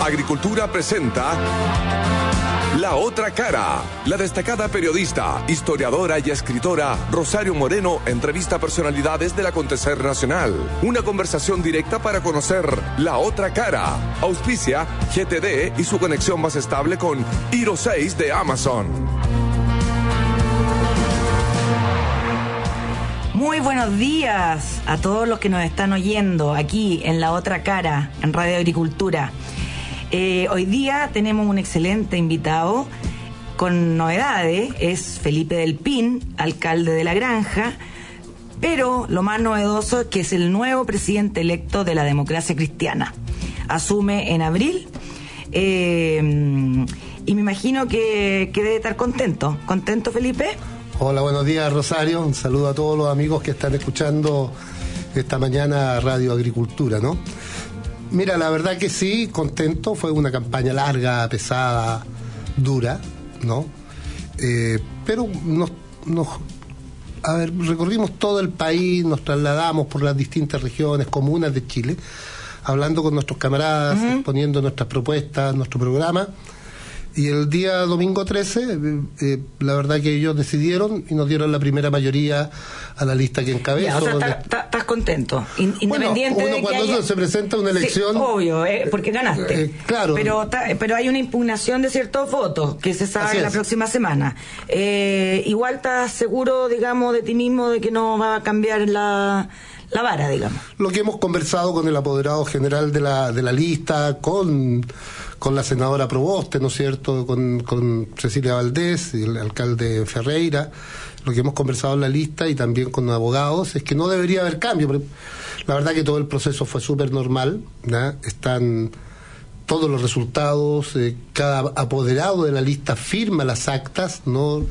Agricultura presenta La Otra Cara. La destacada periodista, historiadora y escritora Rosario Moreno entrevista a personalidades del acontecer nacional. Una conversación directa para conocer la otra cara. Auspicia GTD y su conexión más estable con Hero 6 de Amazon. Muy buenos días a todos los que nos están oyendo aquí en La Otra Cara, en Radio Agricultura. Hoy día tenemos un excelente invitado con novedades. Es Felipe del Pin, alcalde de La Granja, pero lo más novedoso es que es el nuevo presidente electo de la democracia cristiana. Asume en abril y me imagino que debe estar contento. ¿Contento, Felipe? Hola, buenos días, Rosario. Un saludo a todos los amigos que están escuchando esta mañana Radio Agricultura, ¿no? Mira, la verdad que sí, contento. Fue una campaña larga, pesada, dura, ¿no? Pero recorrimos todo el país, nos trasladamos por las distintas regiones, comunas de Chile, hablando con nuestros camaradas, exponiendo nuestras propuestas, nuestro programa. Y el día domingo 13, la verdad que ellos decidieron y nos dieron la primera mayoría a la lista que encabezo. O sea, estás contento, independiente uno de que cuando se presenta una elección... Sí, obvio, porque ganaste. Claro. Pero hay una impugnación de ciertos votos que se sabe la próxima semana. Igual estás seguro, digamos, de ti mismo de que no va a cambiar la vara, digamos. Lo que hemos conversado con el apoderado general de la lista, con la senadora Proboste, ¿no es cierto?, con Cecilia Valdés y el alcalde Ferreira, lo que hemos conversado en la lista y también con abogados, es que no debería haber cambio. Pero la verdad que todo el proceso fue súper normal, ¿no? Están todos los resultados, cada apoderado de la lista firma las actas, ¿no?,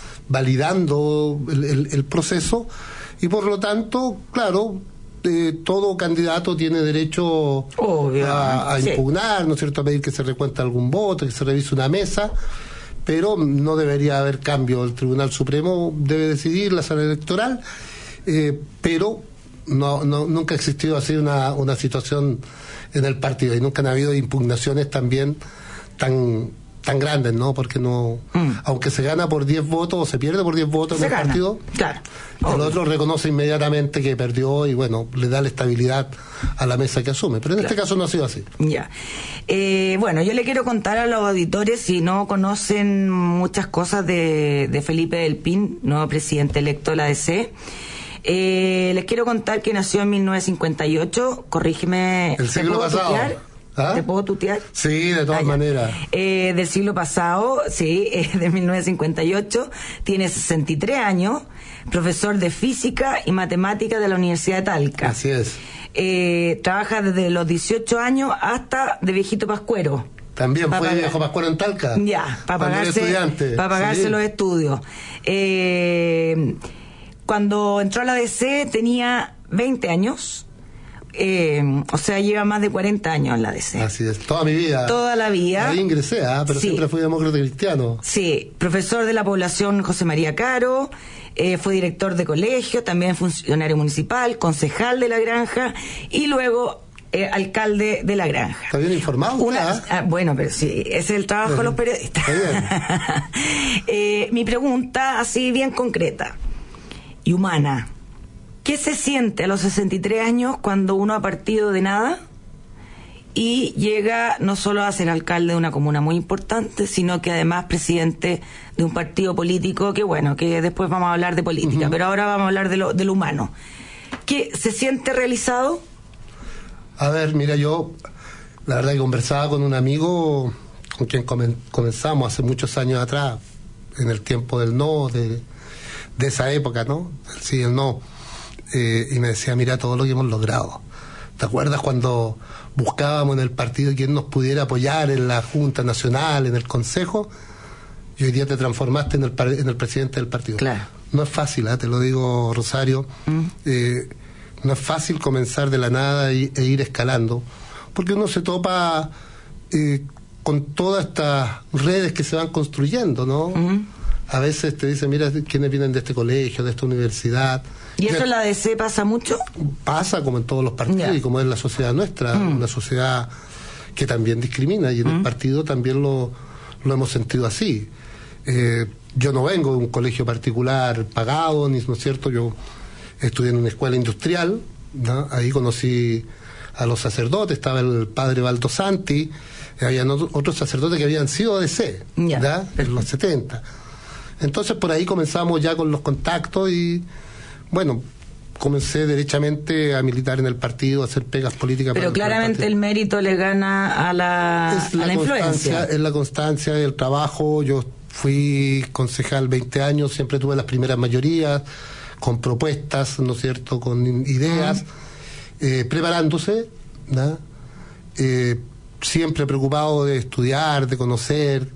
validando el proceso, y por lo tanto, claro, todo candidato tiene derecho a impugnar, ¿no es cierto?, a pedir que se recuente algún voto, que se revise una mesa, pero no debería haber cambio. El Tribunal Supremo debe decidir, la sala electoral, pero nunca ha existido así una situación en el partido, y nunca han habido impugnaciones también tan grandes, ¿no? Porque no, aunque se gana por 10 votos o se pierde por 10 votos en el partido, claro, el otro reconoce inmediatamente que perdió y bueno, le da la estabilidad a la mesa que asume. Pero en este caso no ha sido así. Ya. Bueno, yo le quiero contar a los auditores, si no conocen muchas cosas de Felipe del Pin, nuevo presidente electo de la DC. Les quiero contar que nació en 1958, corrígeme. El siglo pasado. ¿Ah? ¿Te puedo tutear? Sí, de todas maneras. Del siglo pasado, sí, de 1958, tiene 63 años, profesor de física y matemática de la Universidad de Talca. Así es. Trabaja desde los 18 años hasta de viejito pascuero. También fue viejo pascuero en Talca. Ya, para pagarse los estudios. Cuando entró a la DC tenía 20 años. O sea, lleva más de 40 años en la DC. Así es, toda mi vida. Toda la vida. Ahí ingresé, pero sí, siempre fui demócrata cristiano. Sí, profesor de la población José María Caro, fue director de colegio, también funcionario municipal, concejal de La Granja y luego alcalde de La Granja. ¿Está bien informado? Bueno, pero sí, ese es el trabajo de los periodistas. Está bien. Mi pregunta, así bien concreta y humana: ¿qué se siente a los 63 años cuando uno ha partido de nada y llega no solo a ser alcalde de una comuna muy importante, sino que además presidente de un partido político que, bueno, que después vamos a hablar de política, pero ahora vamos a hablar de lo humano? ¿Qué se siente realizado? A ver, mira, yo la verdad que conversaba con un amigo con quien comenzamos hace muchos años atrás, en el tiempo del no, de esa época, ¿no? Sí, el no. Y me decía, mira todo lo que hemos logrado. ¿Te acuerdas cuando buscábamos en el partido quien nos pudiera apoyar en la Junta Nacional, en el Consejo? Y hoy día te transformaste en el presidente del partido. Claro. No es fácil, te lo digo, Rosario. No es fácil comenzar de la nada e ir escalando, porque uno se topa con todas estas redes que se van construyendo, ¿no? A veces te dicen, mira quiénes vienen de este colegio, de esta universidad. ¿Y eso en la DC pasa mucho? Pasa como en todos los partidos y como es la sociedad nuestra, una sociedad que también discrimina, y en el partido también lo hemos sentido así. Yo no vengo de un colegio particular pagado, ¿no es cierto? Yo estudié en una escuela industrial, ¿no? Ahí conocí a los sacerdotes, estaba el padre Baldosanti, habían otros sacerdotes que habían sido ADC, ¿ya? En los 70. Entonces por ahí comenzamos ya con los contactos y, bueno, comencé derechamente a militar en el partido, a hacer pegas políticas. Pero claramente el mérito le gana a la influencia. Es la constancia del trabajo. Yo fui concejal 20 años, siempre tuve las primeras mayorías, con propuestas, ¿no es cierto?, con ideas, preparándose, ¿no? Siempre preocupado de estudiar, de conocer.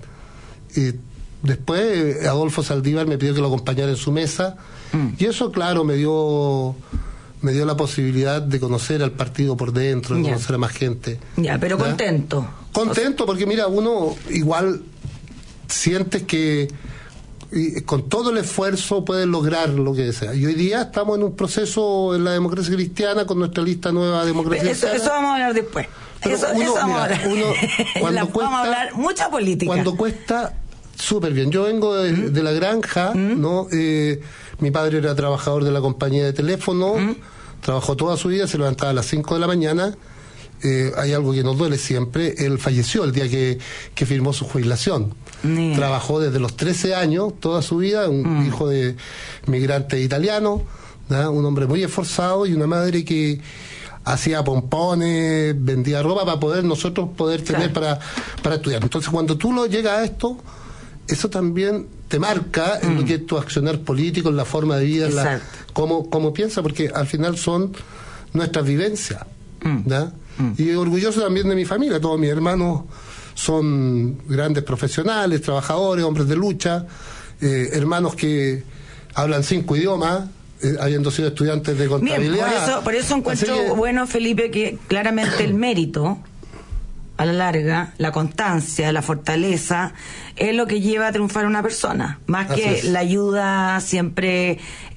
Después Adolfo Saldívar me pidió que lo acompañara en su mesa, y eso, claro, me dio la posibilidad de conocer al partido por dentro, de conocer a más gente. Pero ¿ya? Contento, porque mira, uno igual sientes que con todo el esfuerzo puedes lograr lo que desea. Y hoy día estamos en un proceso en la democracia cristiana con nuestra lista nueva democracia cristiana. Eso vamos a hablar después. Eso vamos a hablar. Vamos a hablar mucha política. Cuando cuesta, súper bien. Yo vengo de la granja, ¿no? Mi padre era trabajador de la compañía de teléfono, trabajó toda su vida, se levantaba a las 5 de la mañana. Hay algo que nos duele siempre, él falleció el día que firmó su jubilación. Trabajó desde los 13 años, toda su vida, un hijo de migrante italiano, ¿no? Un hombre muy esforzado, y una madre que hacía pompones, vendía ropa para nosotros poder tener para estudiar. Entonces cuando tú lo llegas a esto, eso también te marca en lo que es tu accionar político, en la forma de vida, cómo piensas, porque al final son nuestras vivencias, ¿no? Y orgulloso también de mi familia. Todos mis hermanos son grandes profesionales, trabajadores, hombres de lucha, hermanos que hablan 5 idiomas, habiendo sido estudiantes de contabilidad. Bien, por eso encuentro bueno, Felipe, que claramente el mérito, a la larga, la constancia, la fortaleza, es lo que lleva a triunfar a una persona, más que la ayuda siempre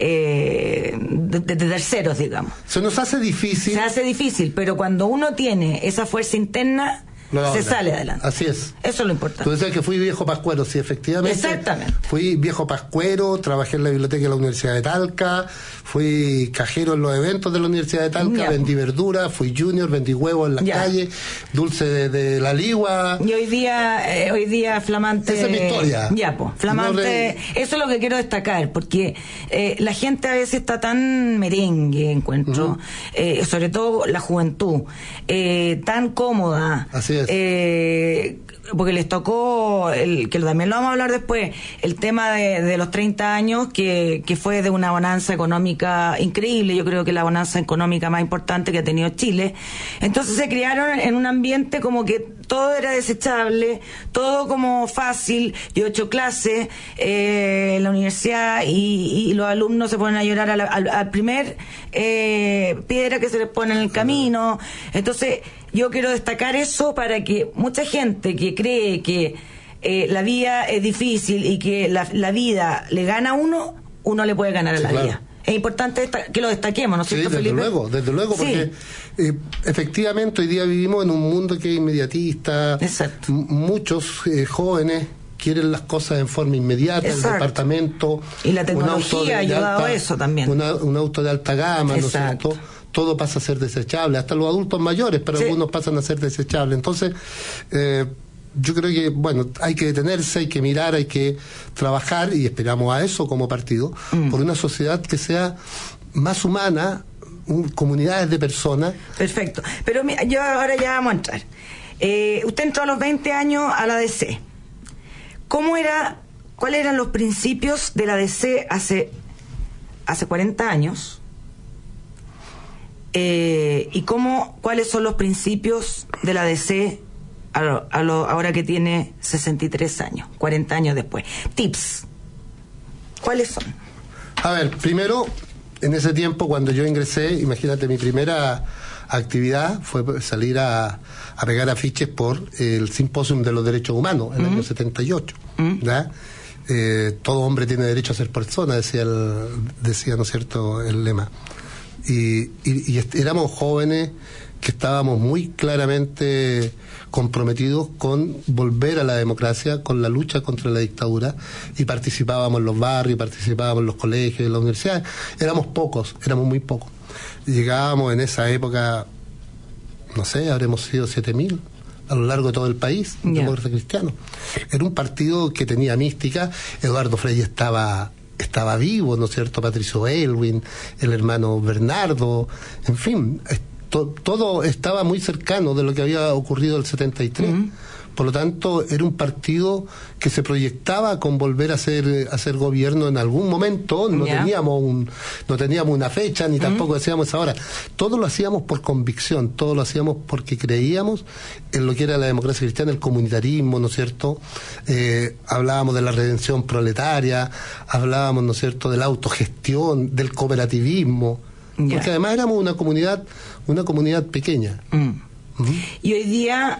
de terceros, digamos. Se nos hace difícil. Se hace difícil, pero cuando uno tiene esa fuerza interna, se sale adelante. Así es. Eso es lo importante. Tú decías que fui viejo pascuero, sí, efectivamente. Exactamente. Fui viejo pascuero, trabajé en la biblioteca de la Universidad de Talca, fui cajero en los eventos de la Universidad de Talca, vendí verdura, fui junior, vendí huevos en la calle, dulce de la ligua. Y hoy día flamante. Esa es mi historia. Flamante. Eso es lo que quiero destacar, porque la gente a veces está tan merengue, encuentro, sobre todo la juventud, tan cómoda. Así es. Porque les tocó, que también lo vamos a hablar después, el tema de los 30 años, que fue de una bonanza económica increíble. Yo creo que la bonanza económica más importante que ha tenido Chile. Entonces se criaron en un ambiente como que todo era desechable, todo como fácil. Yo he hecho clases en la universidad y los alumnos se ponen a llorar al primer piedra que se les pone en el camino. Entonces yo quiero destacar eso para que mucha gente que cree que la vida es difícil y que la vida le gana a uno le puede ganar a la vida. Es importante que lo destaquemos, ¿no es cierto, Felipe? Desde luego, porque efectivamente hoy día vivimos en un mundo que es inmediatista. Exacto. Muchos jóvenes quieren las cosas en forma inmediata, el departamento. Y la tecnología ha ayudado a eso también. Un auto de alta gama, ¿no es cierto? Todo pasa a ser desechable, hasta los adultos mayores, pero algunos pasan a ser desechables. Entonces, yo creo que, bueno, hay que detenerse, hay que mirar, hay que trabajar, y esperamos a eso como partido, por una sociedad que sea más humana, comunidades de personas. Perfecto. Pero yo ahora ya vamos a entrar. Usted entró a los 20 años a la DC. ¿Cuáles eran los principios de la DC hace 40 años? ¿Y cuáles son los principios de la DC ahora que tiene 63 años, 40 años después? Tips, ¿cuáles son? A ver, primero, en ese tiempo cuando yo ingresé, imagínate, mi primera actividad fue salir a pegar afiches por el Simposium de los Derechos Humanos en el año 78, ¿verdad? Todo hombre tiene derecho a ser persona, decía, ¿no es cierto?, el lema. Y éramos jóvenes que estábamos muy claramente comprometidos con volver a la democracia, con la lucha contra la dictadura, y participábamos en los barrios, participábamos en los colegios, en las universidades. Éramos pocos, éramos muy pocos. Llegábamos en esa época, no sé, habremos sido 7.000 a lo largo de todo el país, demócratas cristianos. Era un partido que tenía mística. Eduardo Frei estaba vivo, ¿no es cierto? Patricio Aylwin, el hermano Bernardo, en fin, todo estaba muy cercano de lo que había ocurrido el 73. Por lo tanto, era un partido que se proyectaba con volver a hacer gobierno en algún momento. No teníamos una fecha, ni tampoco decíamos ahora. Todo lo hacíamos por convicción, todo lo hacíamos porque creíamos en lo que era la democracia cristiana, el comunitarismo, ¿no es cierto? Hablábamos de la redención proletaria, hablábamos, ¿no es cierto?, de la autogestión, del cooperativismo, porque además éramos una comunidad pequeña. Y hoy día,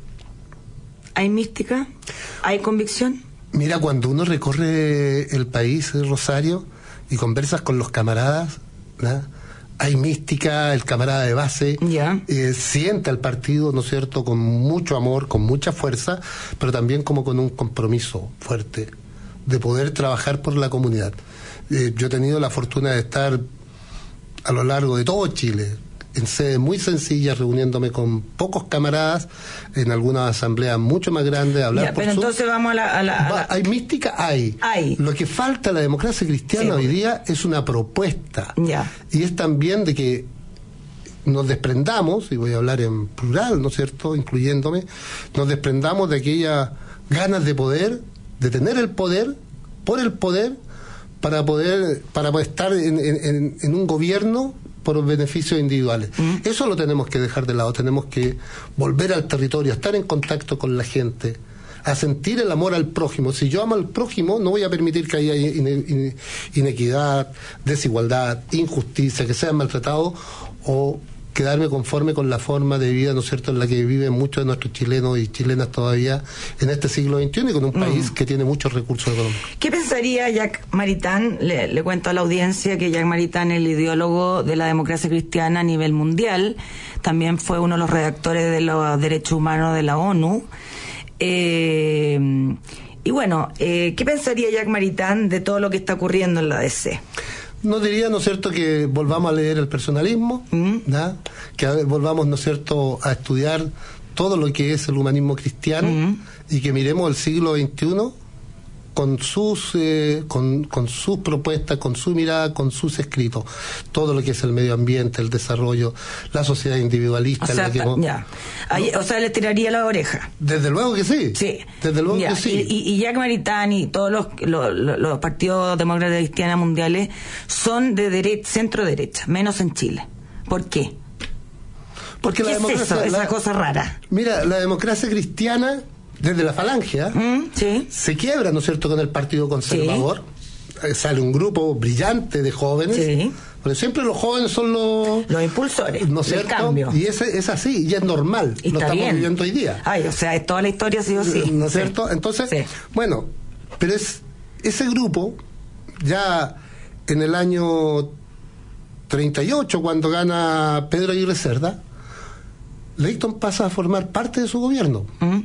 ¿hay mística? ¿Hay convicción? Mira, cuando uno recorre el país, Rosario, y conversas con los camaradas, ¿no?, hay mística. El camarada de base siente al partido, ¿no es cierto?, con mucho amor, con mucha fuerza, pero también como con un compromiso fuerte de poder trabajar por la comunidad. Yo he tenido la fortuna de estar a lo largo de todo Chile, en sedes muy sencillas, reuniéndome con pocos camaradas, en algunas asambleas mucho más grandes, hablar por pero entonces vamos ¿Hay mística? Hay. Lo que falta a la democracia cristiana hoy día es una propuesta. Y es también de que nos desprendamos, y voy a hablar en plural, ¿no es cierto?, incluyéndome, nos desprendamos de aquellas ganas de poder, de tener el poder, por el poder, para poder estar en un gobierno por beneficios individuales. Eso lo tenemos que dejar de lado. Tenemos que volver al territorio, a estar en contacto con la gente, a sentir el amor al prójimo. Si yo amo al prójimo, no voy a permitir que haya inequidad, desigualdad, injusticia, que sean maltratados, o quedarme conforme con la forma de vida, ¿no es cierto?, en la que viven muchos de nuestros chilenos y chilenas todavía en este siglo XXI, y con un país que tiene muchos recursos económicos. ¿Qué pensaría Jacques Maritain? Le cuento a la audiencia que Jacques Maritain es el ideólogo de la democracia cristiana a nivel mundial. También fue uno de los redactores de los derechos humanos de la ONU. Y bueno, ¿qué pensaría Jacques Maritain de todo lo que está ocurriendo en la DC? No diría, ¿no es cierto?, que volvamos a leer el personalismo, que volvamos, ¿no es cierto?, a estudiar todo lo que es el humanismo cristiano, y que miremos el siglo XXI con sus propuestas, con su mirada, con sus escritos, todo lo que es el medio ambiente, el desarrollo, la sociedad individualista. O sea, le tiraría la oreja. Desde luego que sí. Desde luego que sí. Y Jacques Maritain y todos los partidos demócratas cristianos mundiales son de centro derecha, menos en Chile. ¿Por qué? Porque la democracia, esa cosa rara. Mira, la democracia cristiana, desde la falange, se quiebra, ¿no es cierto?, con el Partido Conservador. Sale un grupo brillante de jóvenes, porque siempre los jóvenes son los impulsores, ¿no es cierto?, del cambio. Y es así, y es normal, y lo estamos bien viviendo hoy día. O sea, es toda la historia sí o sí. ¿No es cierto? Entonces, bueno, pero ese grupo, ya en el año 38, cuando gana Pedro Aguirre Cerda, Leyton pasa a formar parte de su gobierno.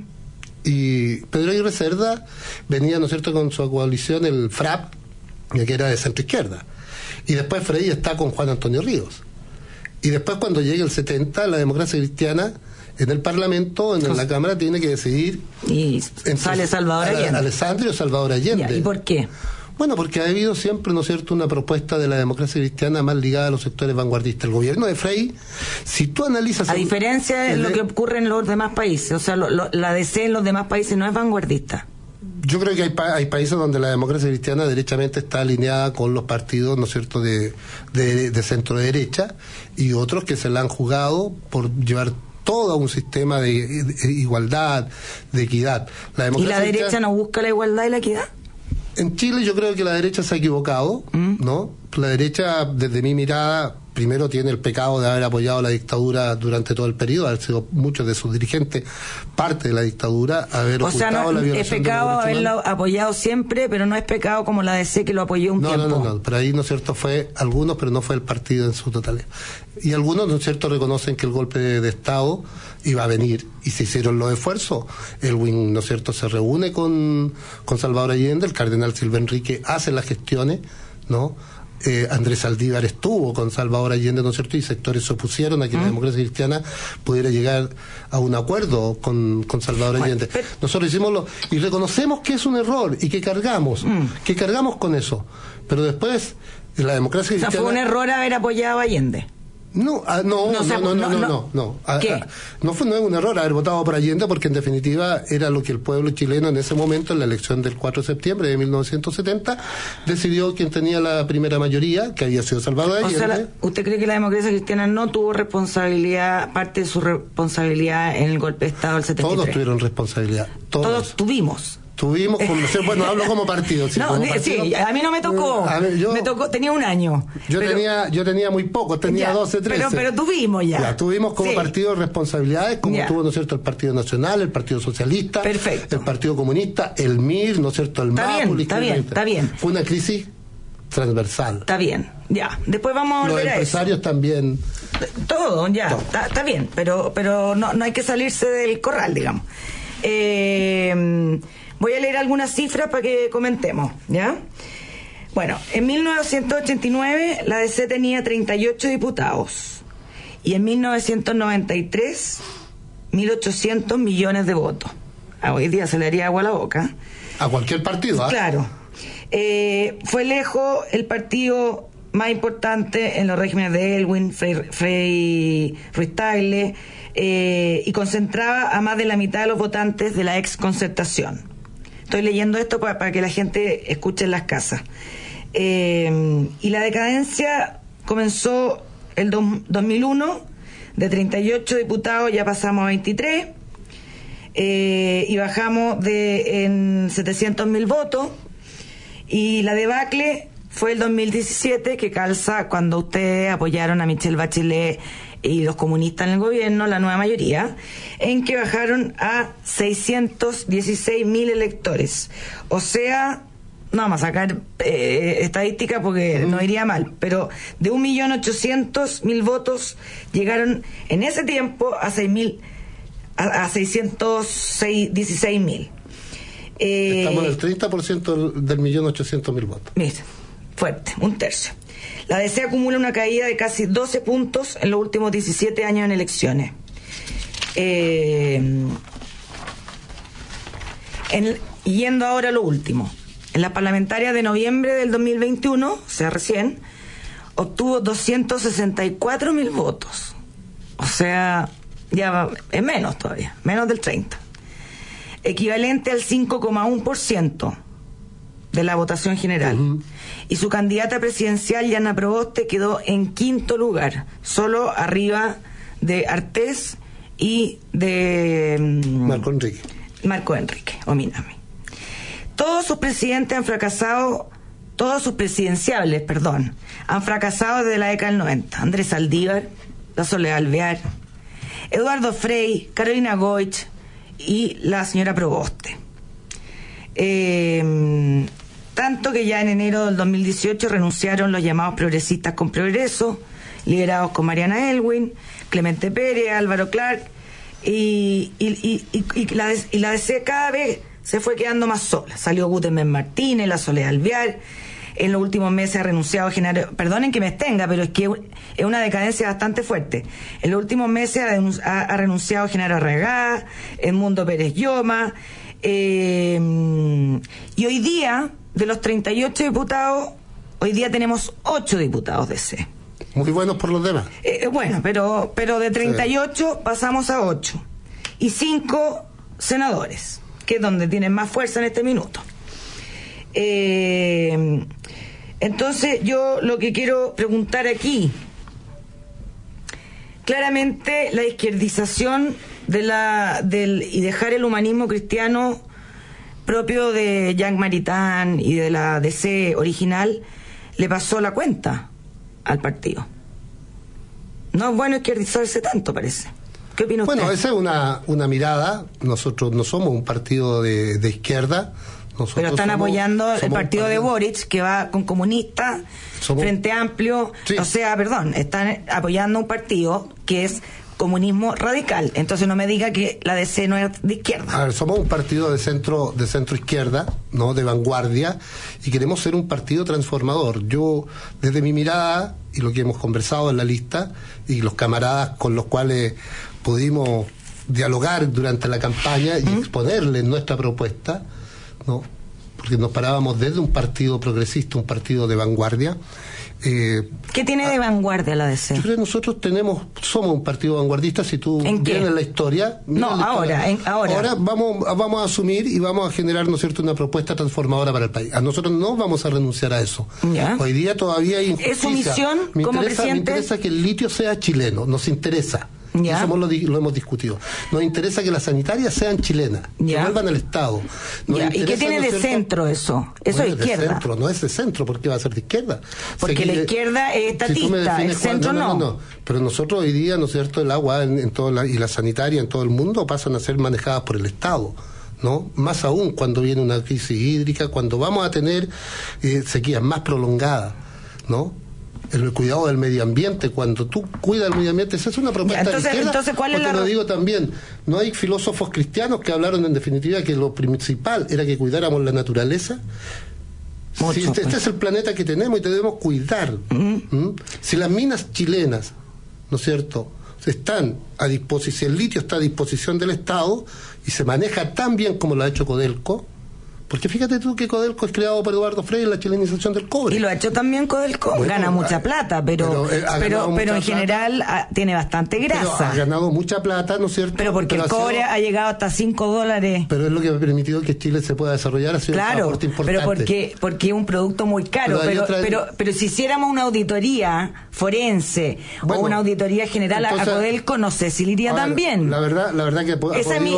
Y Pedro Aguirre Cerda venía, ¿no es cierto?, con su coalición, el FRAP, que era de centro izquierda. Y después Frei está con Juan Antonio Ríos. Y después, cuando llegue el 70, la democracia cristiana en el Parlamento, en la Cámara, tiene que decidir. Y sale Salvador Allende. Alessandro Salvador Allende. ¿Y por qué? Bueno, porque ha habido siempre, ¿no es cierto?, una propuesta de la democracia cristiana más ligada a los sectores vanguardistas. El gobierno de Frei, si tú analizas... A diferencia de lo que ocurre en los demás países, o sea, la DC en los demás países no es vanguardista. Yo creo que hay países donde la democracia cristiana derechamente está alineada con los partidos, ¿no es cierto?, de centro derecha, y otros que se la han jugado por llevar todo un sistema de igualdad, de equidad. ¿Y la derecha no busca la igualdad y la equidad? En Chile yo creo que la derecha se ha equivocado, ¿no? La derecha, desde mi mirada, primero tiene el pecado de haber apoyado la dictadura durante todo el periodo, haber sido muchos de sus dirigentes parte de la dictadura, haber ocultado la violación. Es pecado haberlo apoyado siempre, pero no es pecado como la DC que lo apoyó un tiempo. No, pero ahí, ¿no es cierto?, fue algunos, pero no fue el partido en su totalidad. Y algunos, ¿no es cierto?, reconocen que el golpe de Estado iba a venir y se hicieron los esfuerzos. Elwin, ¿no es cierto?, se reúne con Salvador Allende, el cardenal Silva Enrique hace las gestiones, ¿no? Andrés Saldívar estuvo con Salvador Allende, ¿no es cierto?, y sectores se opusieron a que la democracia cristiana pudiera llegar a un acuerdo con Salvador Allende. Nosotros hicimos y reconocemos que es un error y que cargamos con eso, pero después la democracia cristiana... O sea, fue un error haber apoyado a Allende. No. ¿Qué? No es un error haber votado por Allende, porque en definitiva era lo que el pueblo chileno en ese momento, en la elección del 4 de septiembre de 1970, decidió quien tenía la primera mayoría, que había sido Salvador Allende. O sea, ¿usted cree que la democracia cristiana no tuvo responsabilidad, parte de su responsabilidad en el golpe de Estado del 73? Todos tuvieron responsabilidad. Todos tuvimos. Bueno, hablo como partido. Sí, a mí no me tocó. Me tocó, tenía un año. Yo tenía muy poco, tenía 12, 13. Pero tuvimos ya. Tuvimos como partido responsabilidades, como tuvo, ¿no es cierto?, el Partido Nacional, el Partido Socialista, perfecto, el Partido Comunista, el MIR, ¿no es cierto?, el MAPU. Está bien. Fue una crisis transversal. Está bien, ya. Después vamos a volver a eso. Los empresarios también. Todo, ya. Está bien, pero no hay que salirse del corral, digamos. Voy a leer algunas cifras para que comentemos, ¿ya? Bueno, en 1989 la DC tenía 38 diputados y en 1993 1.800 millones de votos. Hoy día se le haría agua a la boca. A cualquier partido, ¿ah? Claro. Fue lejos el partido más importante en los regímenes de Elwin, Frei Ruiz-Tagle, y concentraba a más de la mitad de los votantes de la ex Concertación. Estoy leyendo esto para que la gente escuche en las casas. Y la decadencia comenzó el 2001, de 38 diputados ya pasamos a 23, y bajamos en 700.000 votos, y la debacle fue el 2017, que calza cuando ustedes apoyaron a Michelle Bachelet y los comunistas en el gobierno, la nueva mayoría, en que bajaron a 616.000 electores. O sea, no vamos a sacar estadística porque no iría mal, pero de 1.800.000 votos llegaron en ese tiempo a 616.000. Estamos en el 30% del 1.800.000 votos. Mira, fuerte, un tercio. La DC acumula una caída de casi 12 puntos en los últimos 17 años en elecciones. Yendo ahora a lo último. En las parlamentarias de noviembre del 2021, o sea, recién, obtuvo 264.000 votos. O sea, ya es menos todavía, menos del 30%. Equivalente al 5,1% de la votación general. Y su candidata presidencial, Yana Proboste, quedó en quinto lugar, solo arriba de Artés y de Marco Enrique Ominami. Todos sus presidenciables, han fracasado desde la década del 90. Andrés Saldívar, la Soledad Alvear, Eduardo Frei, Carolina Goich y la señora Proboste. Tanto que ya en enero del 2018 renunciaron los llamados progresistas con progreso, liderados con Mariana Elwin, Clemente Pérez, Álvaro Clark, y la DC cada vez se fue quedando más sola. Salió Gutenberg Martínez, la Soledad Alvear. En los últimos meses ha renunciado Genaro, perdonen que me extenga, pero es que es una decadencia bastante fuerte. En los últimos meses ha renunciado Genaro Arregá, Edmundo Pérez Lloma, y hoy día, de los 38 diputados, hoy día tenemos 8 diputados de C. Muy buenos por los demás. Bueno, pero de 38 pasamos a 8. Y 5 senadores, que es donde tienen más fuerza en este minuto. Entonces, yo lo que quiero preguntar aquí, claramente la izquierdización y dejar el humanismo cristiano propio de Jean Maritain y de la DC original le pasó la cuenta al partido. No es bueno izquierdizarse tanto, parece. ¿Qué opina usted? Bueno, esa es una mirada. Nosotros no somos un partido de izquierda. Pero están apoyando el partido de Boric, que va con comunistas, Frente Amplio. Sí. O sea, perdón, están apoyando un partido que es comunismo radical. Entonces no me diga que la DC no es de izquierda. A ver, somos un partido de centro izquierda, ¿no? De vanguardia, y queremos ser un partido transformador. Yo, desde mi mirada, y lo que hemos conversado en la lista, y los camaradas con los cuales pudimos dialogar durante la campaña y exponerles nuestra propuesta, ¿no? Porque nos parábamos desde un partido progresista, un partido de vanguardia. ¿Qué tiene de vanguardia la DC? Yo creo que nosotros somos un partido vanguardista. Si tú vienes la historia... Ahora vamos a asumir y vamos a generar, ¿no es cierto?, una propuesta transformadora para el país. A nosotros no vamos a renunciar a eso. ¿Ya? Hoy día todavía hay injusticia. ¿Es su misión como presidente? Me interesa que el litio sea chileno, nos interesa. ¿Ya? Eso lo hemos discutido. Nos interesa que las sanitarias sean chilenas, ¿ya?, que vuelvan al Estado. ¿Y qué tiene de centro eso? Eso es izquierda. De centro, no es de centro, ¿por qué va a ser de izquierda? Porque la izquierda es estatista, el centro no. Pero nosotros hoy día, ¿no es cierto?, el agua y la sanitaria en todo el mundo pasan a ser manejadas por el Estado, ¿no? Más aún cuando viene una crisis hídrica, cuando vamos a tener sequías más prolongadas, ¿no? El cuidado del medio ambiente, cuando tú cuidas el medio ambiente, esa es una propuesta de izquierda. Entonces, ¿cuál es la lo digo también, no hay filósofos cristianos que hablaron en definitiva que lo principal era que cuidáramos la naturaleza. Este es el planeta que tenemos y debemos cuidar. Si las minas chilenas, ¿no es cierto?, están a disposición, si el litio está a disposición del Estado y se maneja tan bien como lo ha hecho Codelco, porque fíjate tú que Codelco es creado por Eduardo Frei en la chilenización del cobre. Y lo ha hecho también Codelco. Bueno, gana mucha plata, pero en general tiene bastante grasa. Pero ha ganado mucha plata, ¿no es cierto? Pero porque el cobre ha llegado hasta $5. Pero es lo que ha permitido que Chile se pueda desarrollar, ha sido un aporte importante. Pero porque es un producto muy caro. Pero si hiciéramos una auditoría forense o una auditoría general a Codelco, no sé si le iría tan bien. La verdad que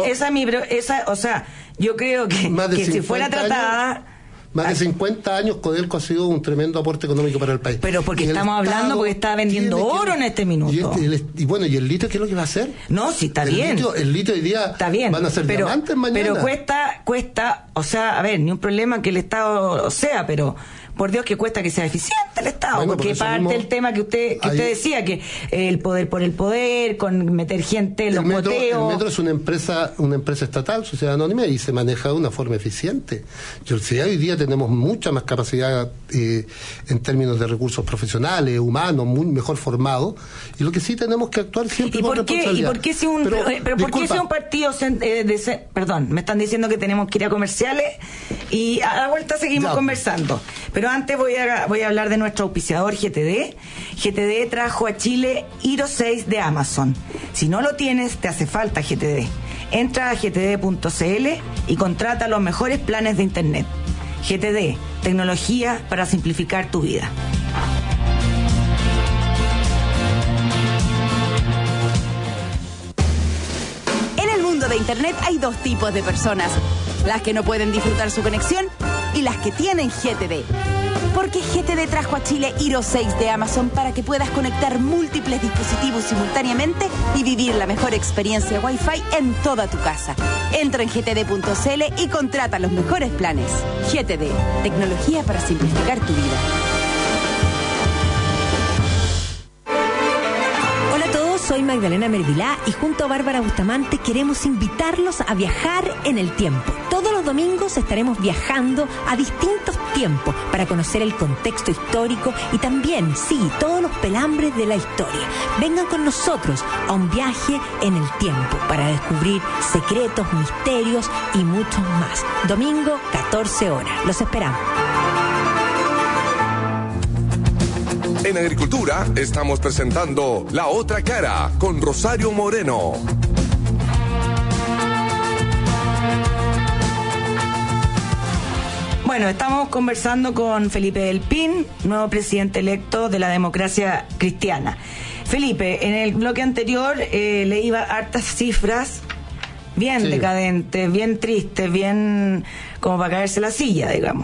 yo creo que si fuera tratada... Más de 50 años Codelco ha sido un tremendo aporte económico para el país. Pero porque estamos hablando, porque está vendiendo oro en este minuto. ¿Y el litio qué es lo que va a hacer? No, sí, está bien. El litio hoy día está bien, van a ser diamantes mañana. Pero cuesta, o sea, a ver, ni un problema que el Estado pero... Por Dios, que cuesta que sea eficiente el Estado, porque parte del tema que usted decía, que el poder por el poder, con meter gente en los boteos. El metro es una empresa estatal, sociedad anónima, y se maneja de una forma eficiente. Hoy día tenemos mucha más capacidad en términos de recursos profesionales, humanos, muy mejor formados, y lo que sí tenemos que actuar siempre con responsabilidad. ¿Y por qué si un partido perdón, me están diciendo que tenemos que ir a comerciales y a la vuelta seguimos conversando? Pero antes voy a hablar de nuestro auspiciador GTD. GTD trajo a Chile Hero 6 de Amazon. Si no lo tienes, te hace falta GTD. Entra a gtd.cl y contrata los mejores planes de internet. GTD, tecnología para simplificar tu vida. En el mundo de internet hay dos tipos de personas: las que no pueden disfrutar su conexión y las que tienen GTD. Porque GTD trajo a Chile Hero 6 de Amazon para que puedas conectar múltiples dispositivos simultáneamente y vivir la mejor experiencia Wi-Fi en toda tu casa. Entra en gtd.cl y contrata los mejores planes. GTD, tecnología para simplificar tu vida. Soy Magdalena Mervilá y junto a Bárbara Bustamante queremos invitarlos a viajar en el tiempo. Todos los domingos estaremos viajando a distintos tiempos para conocer el contexto histórico y también, todos los pelambres de la historia. Vengan con nosotros a un viaje en el tiempo para descubrir secretos, misterios y mucho más. Domingo, 14 horas. Los esperamos. En Agricultura estamos presentando La Otra Cara con Rosario Moreno. Bueno, estamos conversando con Felipe Del Pin, nuevo presidente electo de la Democracia Cristiana. Felipe, en el bloque anterior le iba hartas cifras bien decadentes, bien tristes, bien como para caerse la silla, digamos.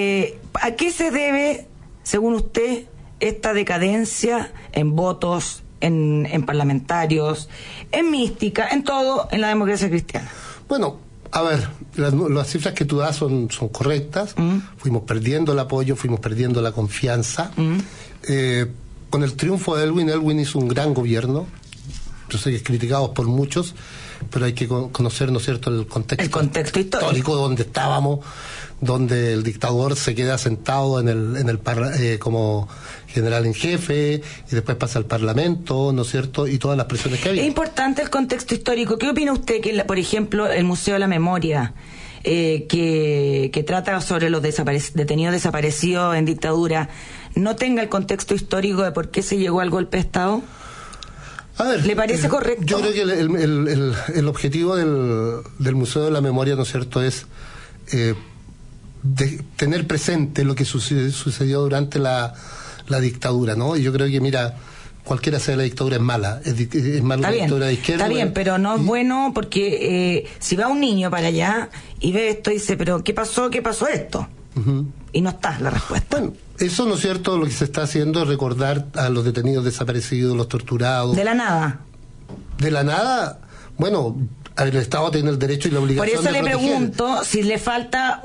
¿A qué se debe, según usted, esta decadencia en votos, en parlamentarios, en mística, en todo, en la democracia cristiana. Bueno, a ver, las cifras que tú das son correctas. Fuimos perdiendo el apoyo, fuimos perdiendo la confianza. Con el triunfo de Elwin hizo un gran gobierno. Yo sé que es criticado por muchos, pero hay que conocer, ¿no es cierto?, el contexto histórico donde estábamos, donde el dictador se queda sentado como general en jefe y después pasa al Parlamento, ¿no es cierto?, y todas las presiones que había. Es importante el contexto histórico. ¿Qué opina usted que, por ejemplo, el Museo de la Memoria, que trata sobre los detenidos desaparecidos en dictadura, no tenga el contexto histórico de por qué se llegó al golpe de Estado? A ver, ¿le parece correcto? Yo creo que el objetivo del Museo de la Memoria, ¿no es cierto?, es de tener presente lo que sucedió durante la dictadura, ¿no? Y yo creo que, mira, cualquiera sea la dictadura es mala, es mala la dictadura de izquierda. Está bien, pero no es bueno porque si va un niño para allá y ve esto y dice, pero ¿qué pasó esto? Y no está la respuesta. Bueno, eso, ¿no es cierto?, lo que se está haciendo es recordar a los detenidos desaparecidos, los torturados. De la nada. De la nada, bueno, el Estado tiene el derecho y la obligación de proteger. Por eso le pregunto si le falta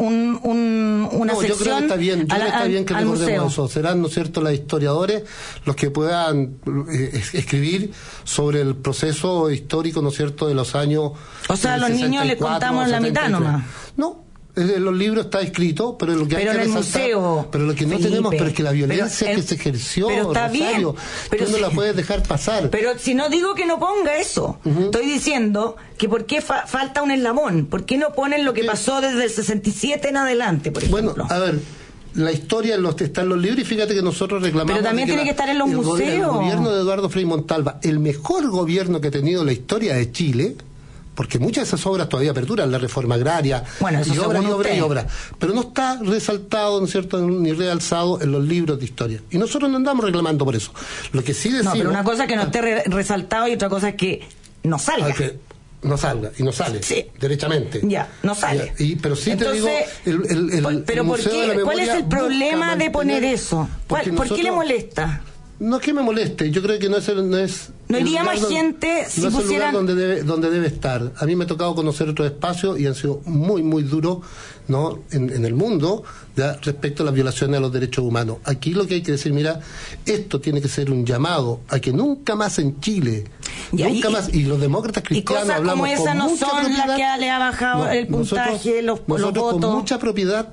una sección. Yo creo que está bien, que recordemos eso. Serán, ¿no es cierto?, los historiadores los que puedan escribir sobre el proceso histórico, ¿no es cierto?, de los años. O sea, a los niños les contamos la mitad nomás. No. En los libros está escrito, pero lo que hay que resaltar, museo, pero lo que no tenemos, pero es que la violencia que se ejerció, pero está Rosario, bien, pero tú no la puedes dejar pasar. Pero si no digo que no ponga eso, estoy diciendo que por qué falta un eslabón, por qué no ponen lo que pasó desde el 67 en adelante, por ejemplo. Bueno, a ver, la historia está en los libros y fíjate que nosotros reclamamos. Pero también tiene que estar en los museos. El gobierno de Eduardo Frei Montalva, el mejor gobierno que ha tenido la historia de Chile, porque muchas de esas obras todavía perduran, la reforma agraria, eso y obra, pero no está resaltado, ¿no es cierto?, ni realzado en los libros de historia. Y nosotros no andamos reclamando por eso. Lo que sí decimos... No, pero una cosa es que no esté resaltado y otra cosa es que no salga. Que no salga, y no sale, sí, derechamente. Ya, no sale. Pero sí. Entonces, te digo, pero el Museo de la Memoria, ¿cuál es el problema de poner eso? ¿Por qué le molesta? No es que me moleste, yo creo que no es no iría más gente si pusieran... No es el lugar donde debe estar. A mí me ha tocado conocer otros espacios y han sido muy, muy duros, ¿no?, en el mundo, ¿ya?, respecto a las violaciones a los derechos humanos. Aquí lo que hay que decir, mira, esto tiene que ser un llamado a que nunca más en Chile, nunca más, y los demócratas cristianos y hablamos como esa con no mucha son propiedad, las que le ha bajado el puntaje, los votos. Con mucha propiedad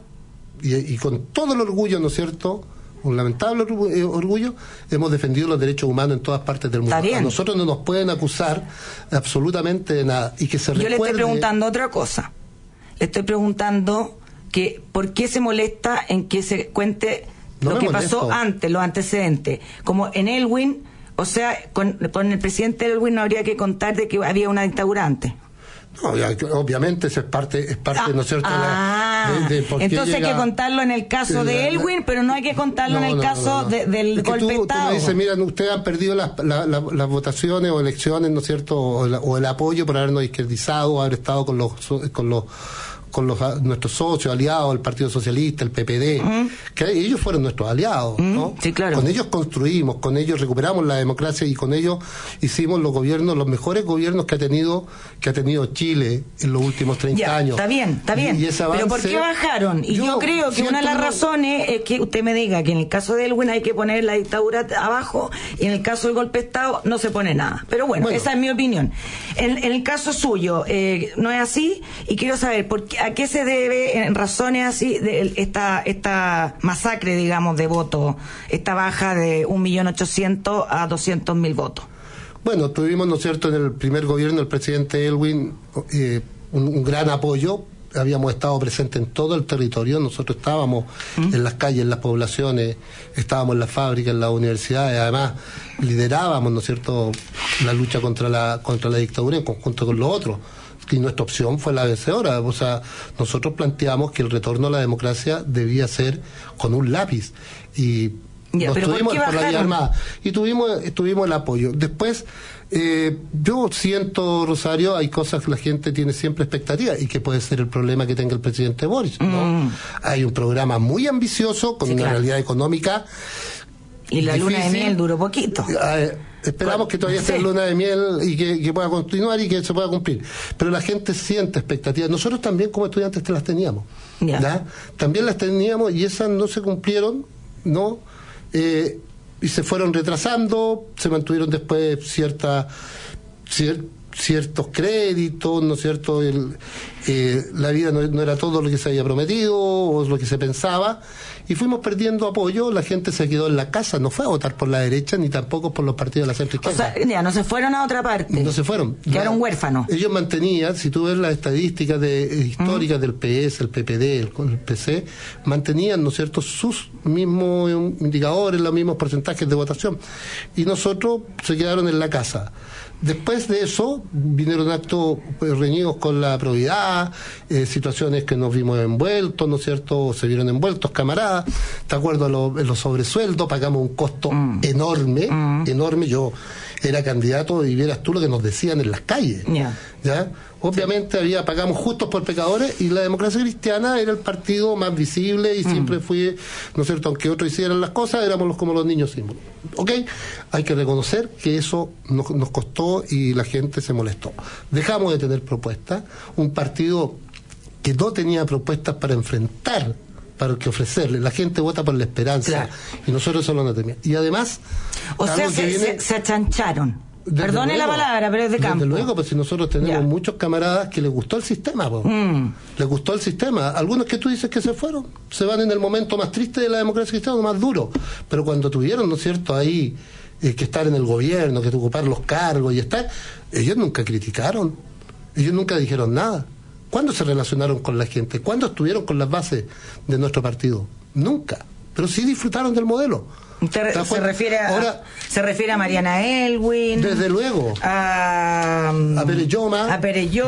y con todo el orgullo, ¿no es cierto?, un lamentable orgullo, hemos defendido los derechos humanos en todas partes del mundo. A nosotros no nos pueden acusar absolutamente de nada. Y que se recuerde... Yo le estoy preguntando otra cosa. Le estoy preguntando que por qué se molesta en que se cuente lo que pasó antes, los antecedentes. Como en Elwin, o sea, con el presidente Elwin no habría que contar de que había una dictadura antes. No, obviamente eso es parte, ¿no es cierto? De entonces hay que contarlo en el caso de Elwin, pero no hay que contarlo en el caso del golpe de Estado. Tú me dices, mira, ustedes han perdido las votaciones o elecciones, ¿no es cierto? O el apoyo por habernos izquierdizado, haber estado con nuestros socios, aliados, el Partido Socialista, el PPD, que ellos fueron nuestros aliados, ¿no? Sí, claro. Con ellos construimos, con ellos recuperamos la democracia y con ellos hicimos los mejores gobiernos que ha tenido Chile en los últimos 30 años. Está bien. Y ese avance, pero ¿por qué bajaron? Y yo creo que una de las razones es que usted me diga que en el caso de Elwin hay que poner la dictadura abajo y en el caso del golpe de Estado no se pone nada. Pero bueno, esa es mi opinión. En el caso suyo, no es así, y quiero saber ¿a qué se debe, en razones así, de esta masacre, digamos, de votos, esta baja de 1.800.000 a 200.000 votos? Bueno, tuvimos, ¿no es cierto?, en el primer gobierno del presidente Elwin un gran apoyo. Habíamos estado presentes en todo el territorio, nosotros estábamos en las calles, en las poblaciones, estábamos en las fábricas, en las universidades, además liderábamos, ¿no es cierto?, la lucha contra la dictadura en conjunto con los otros. Y nuestra opción fue la vencedora. O sea, nosotros planteamos que el retorno a la democracia debía ser con un lápiz. Y nos tuvimos por la vía armada. Y tuvimos el apoyo. Después, yo siento, Rosario, hay cosas que la gente tiene siempre expectativas y que puede ser el problema que tenga el presidente Boris, ¿no? Hay un programa muy ambicioso con una realidad económica. Y la luna de miel duró poquito. Esperamos que todavía esté en luna de miel y que pueda continuar y que se pueda cumplir. Pero la gente siente expectativas. Nosotros también como estudiantes las teníamos. ¿Ya? También las teníamos y esas no se cumplieron, ¿no? Y se fueron retrasando, se mantuvieron después ciertos créditos, ¿no es cierto? La vida no era todo lo que se había prometido o lo que se pensaba, y fuimos perdiendo apoyo. La gente se quedó en la casa, no fue a votar por la derecha ni tampoco por los partidos de la centro-izquierda. O sea, ya no se fueron a otra parte. No se fueron. Quedaron huérfanos. Ellos mantenían, si tú ves las estadísticas históricas del PS, el PPD, el PC, mantenían, ¿no es cierto?, sus mismos indicadores, los mismos porcentajes de votación. Y nosotros se quedaron en la casa. Después de eso vinieron actos reñidos con la probidad, situaciones que nos vimos envueltos, ¿no es cierto? Se vieron envueltos camaradas. De acuerdo a los sobresueldos, pagamos un costo enorme. Yo era candidato y vieras tú lo que nos decían en las calles. ¿Ya? Obviamente pagamos justos por pecadores, y la Democracia Cristiana era el partido más visible y siempre fue, ¿no es cierto? Aunque otros hicieran las cosas, éramos como los niños símbolos. ¿Ok? Hay que reconocer que eso nos costó y la gente se molestó. Dejamos de tener propuestas. Un partido que no tenía propuestas para enfrentar, para que ofrecerle. La gente vota por la esperanza. Claro. Y nosotros solo no teníamos. Y además... O sea, se achancharon. Perdone la palabra, pero es de campo. Desde luego, pues si nosotros tenemos muchos camaradas que les gustó el sistema, les gustó el sistema. Algunos que tú dices que se fueron, se van en el momento más triste de la democracia cristiana, más duro. Pero cuando tuvieron, ¿no es cierto?, ahí que estar en el gobierno, que ocupar los cargos y estar, ellos nunca criticaron, ellos nunca dijeron nada. ¿Cuándo se relacionaron con la gente? ¿Cuándo estuvieron con las bases de nuestro partido? Nunca. Pero sí disfrutaron del modelo. Se refiere a Mariana Elwin, desde luego, a Pereyoma,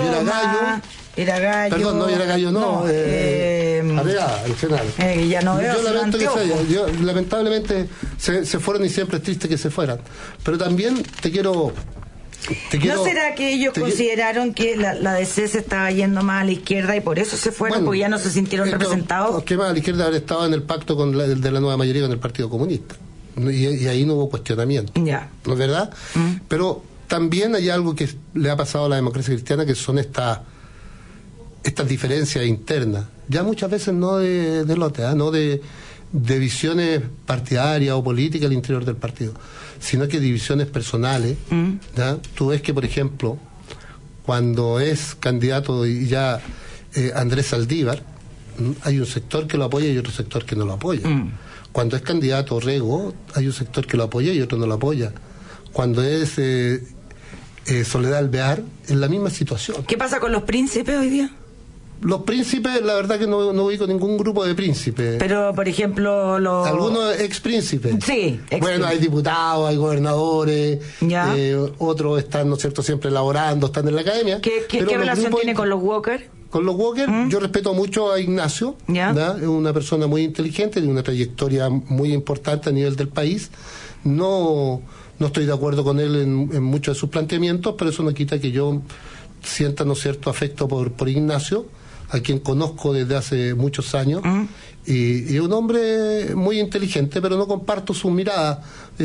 Iragallo, perdón, no Iragallo, Arreada, el general. Ya no veo. Yo lamentablemente se fueron, y siempre es triste que se fueran. Pero también te quiero ¿No será que ellos consideraron que la DC se estaba yendo más a la izquierda y por eso se fueron, porque ya no se sintieron representados? Que más a la izquierda haber estado en el pacto de la nueva mayoría con el Partido Comunista. Y ahí no hubo cuestionamiento. ¿No es verdad? Pero también hay algo que le ha pasado a la democracia cristiana, que son estas diferencias internas. Ya muchas veces no de lote, no de visiones partidarias o políticas al interior del partido, sino que divisiones personales. ¿Ya? Tú ves que, por ejemplo, cuando es candidato y ya Andrés Saldívar, hay un sector que lo apoya y otro sector que no lo apoya. Cuando es candidato Rego, hay un sector que lo apoya y otro no lo apoya. Cuando es Soledad Alvear, es la misma situación. ¿Qué pasa con los príncipes hoy día? Los príncipes, la verdad que no ubico ningún grupo de príncipes. Pero, por ejemplo, algunos expríncipes. Sí, bueno, hay diputados, hay gobernadores, otros están, ¿no es cierto?, siempre elaborando, están en la academia. ¿Qué relación tiene con los Walker? Con los Walker, yo respeto mucho a Ignacio, es una persona muy inteligente, de una trayectoria muy importante a nivel del país. No estoy de acuerdo con él en muchos de sus planteamientos, pero eso no quita que yo sienta, ¿no es cierto?, afecto por Ignacio, a quien conozco desde hace muchos años, y es un hombre muy inteligente, pero no comparto su mirada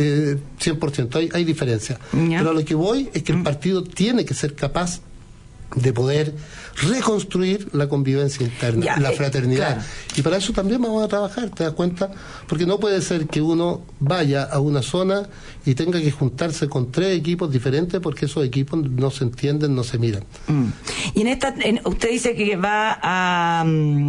100%, hay diferencias. Pero a lo que voy es que el partido tiene que ser capaz de poder reconstruir la convivencia interna, la fraternidad. Claro. Y para eso también vamos a trabajar, ¿te das cuenta? Porque no puede ser que uno vaya a una zona y tenga que juntarse con 3 equipos diferentes, porque esos equipos no se entienden, no se miran. Y usted dice que va a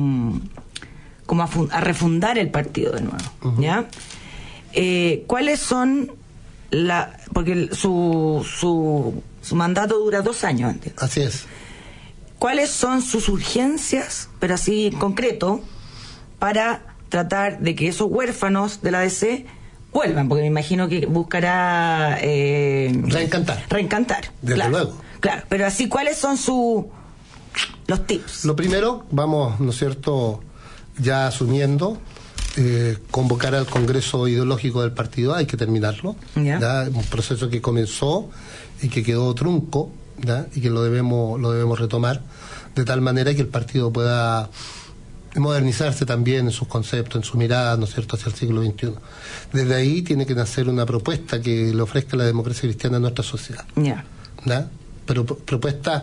refundar el partido de nuevo, ¿ya? ¿Cuáles son porque su mandato dura 2 años, ¿entiendes? Así es. ¿Cuáles son sus urgencias, pero así en concreto, para tratar de que esos huérfanos de la DC vuelvan? Porque me imagino que buscará reencantar. Desde luego. Claro, pero así, ¿cuáles son los tips? Lo primero, vamos, ¿no es cierto?, ya asumiendo, convocar al Congreso Ideológico del partido, hay que terminarlo. ¿Ya? Un proceso que comenzó y que quedó trunco, ¿ya? Y que lo debemos retomar, de tal manera que el partido pueda modernizarse también en sus conceptos, en su mirada, ¿no es cierto?, hacia el siglo XXI. Desde ahí tiene que nacer una propuesta que le ofrezca la democracia cristiana a nuestra sociedad. ¿Ya? Pero propuestas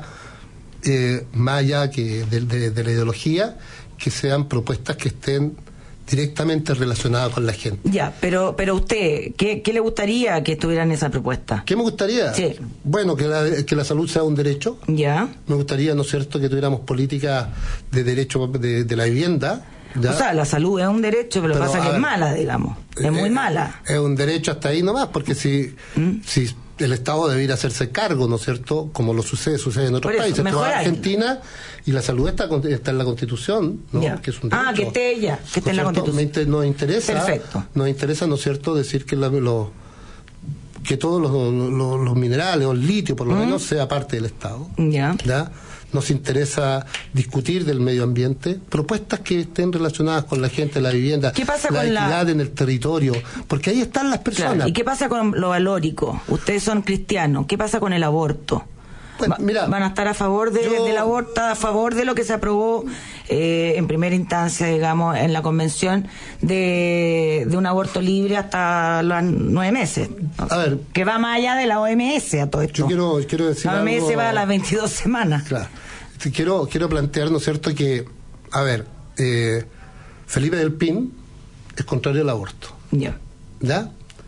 más allá que de la ideología, que sean propuestas que estén directamente relacionadas con la gente. Ya, pero usted, ¿qué le gustaría que estuviera en esa propuesta? ¿Qué me gustaría? Sí. Bueno, que la salud sea un derecho. Ya. Me gustaría, ¿no es cierto?, que tuviéramos políticas de derecho de la vivienda. ¿Ya? O sea, la salud es un derecho, pero pasa que es mala, digamos. Es muy mala. Es un derecho hasta ahí nomás, porque si el Estado debiera hacerse cargo, ¿no es cierto?, como sucede en otros países. Tú vas a Argentina y la salud está en la Constitución, ¿no? Que es un derecho. Que esté ella, que esté en la Constitución. Nos interesa, perfecto. Nos interesa, ¿no es cierto?, decir que que todos los minerales, o el litio por lo menos, sea parte del Estado. ¿Ya? Nos interesa discutir del medio ambiente, propuestas que estén relacionadas con la gente, la vivienda, ¿Qué pasa la con equidad en el territorio, porque ahí están las personas. Claro. ¿Y qué pasa con lo valórico? Ustedes son cristianos, ¿qué pasa con el aborto? Bueno, mira, ¿van a estar a favor del aborto, a favor de lo que se aprobó en primera instancia, digamos, en la convención de un aborto libre hasta los 9 meses? A ver, que va más allá de la OMS a todo esto. Yo quiero decir la OMS algo, va a las 22 semanas. Claro. Quiero plantear, ¿no es cierto?, que, a ver, Felipe del Pin es contrario al aborto. ¿Ya?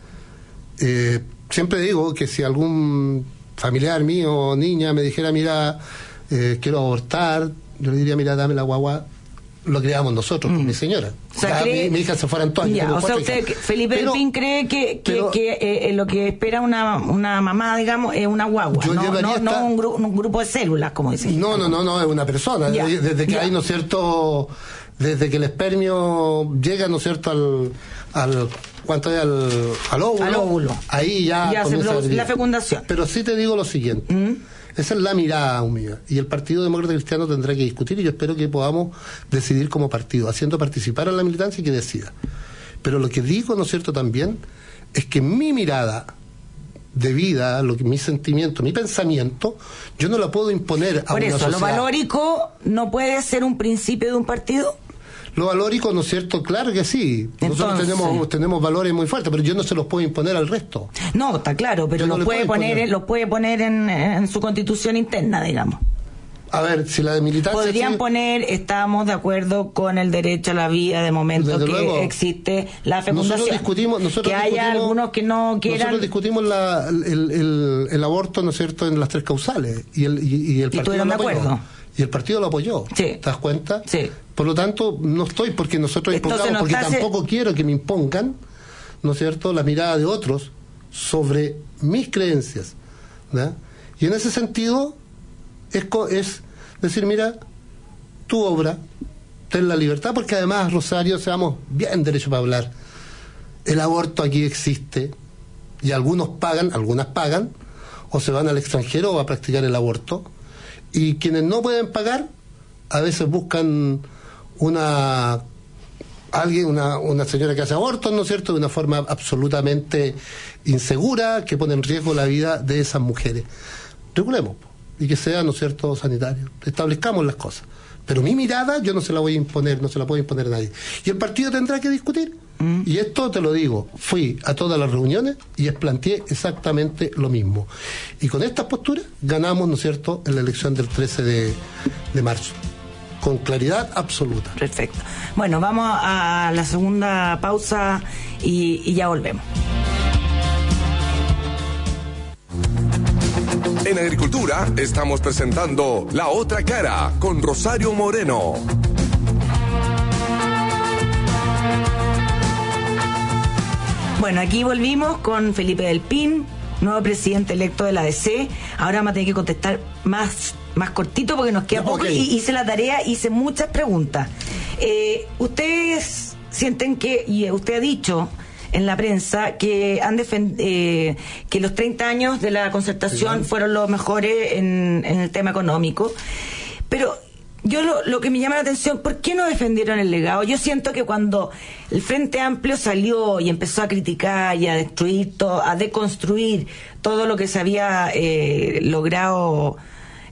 Siempre digo que si algún familiar mío o niña me dijera, mira, quiero abortar, yo le diría, mira, dame la guagua, lo criamos nosotros, con mi señora. O sea, mi hija se fueran todas. O sea, usted, Felipe del Pin, cree que lo que espera una mamá, digamos, es una guagua, no un grupo de células, como dicen. No, es una persona. Desde que hay, ¿no es cierto?, desde que el espermio llega, ¿no es cierto?, ¿cuánto es? Al óvulo. Ahí ya se produce la fecundación. Pero sí te digo lo siguiente. Esa es la mirada mía. Y el Partido Demócrata Cristiano tendrá que discutir, y yo espero que podamos decidir como partido, haciendo participar a la militancia y que decida. Pero lo que digo, ¿no es cierto?, también, es que mi mirada de vida, mi sentimiento, mi pensamiento, yo no la puedo imponer a una sociedad. Por eso, ¿lo valórico no puede ser un principio de un partido? Lo valórico, ¿no es cierto? Claro que sí. Nosotros tenemos valores muy fuertes, pero yo no se los puedo imponer al resto. No, está claro, pero los puede poner en su constitución interna, digamos. A ver, si la de militancia... Podrían poner, estamos de acuerdo con el derecho a la vida de momento que luego existe la fecundación. Nosotros haya algunos que no quieran... Nosotros discutimos el aborto, ¿no es cierto?, en las 3 causales. Y el partido lo apoyó. Y el partido lo apoyó. Sí. ¿Te das cuenta? Sí. Por lo tanto, no estoy porque nosotros impongamos, porque tampoco quiero que me impongan, ¿no es cierto?, la mirada de otros sobre mis creencias. ¿No? Y en ese sentido es decir, mira, tu obra, ten la libertad, porque además, Rosario, seamos bien derecho para hablar. El aborto aquí existe, y algunas pagan, o se van al extranjero a practicar el aborto, y quienes no pueden pagar, a veces buscan una señora que hace abortos, ¿no es cierto?, de una forma absolutamente insegura, que pone en riesgo la vida de esas mujeres. Regulemos, y que sea, ¿no es cierto?, sanitario. Establezcamos las cosas. Pero mi mirada yo no se la voy a imponer, no se la puedo imponer a nadie. Y el partido tendrá que discutir. Y esto te lo digo, fui a todas las reuniones y les planteé exactamente lo mismo. Y con estas posturas ganamos, ¿no es cierto?, en la elección del 13 de marzo. Con claridad absoluta. Perfecto. Bueno, vamos a la segunda pausa y ya volvemos. En Agricultura estamos presentando La Otra Cara con Rosario Moreno. Bueno, aquí volvimos con Felipe del Pin, nuevo presidente electo de la ADC. Ahora vamos a tener que contestar más cortito porque nos queda poco. Y hice la tarea, hice muchas preguntas. Ustedes sienten que, y usted ha dicho en la prensa, que que los 30 años de la concertación fueron los mejores en el tema económico, pero yo lo que me llama la atención, ¿por qué no defendieron el legado? Yo siento que cuando el Frente Amplio salió y empezó a criticar y a destruir a deconstruir todo lo que se había logrado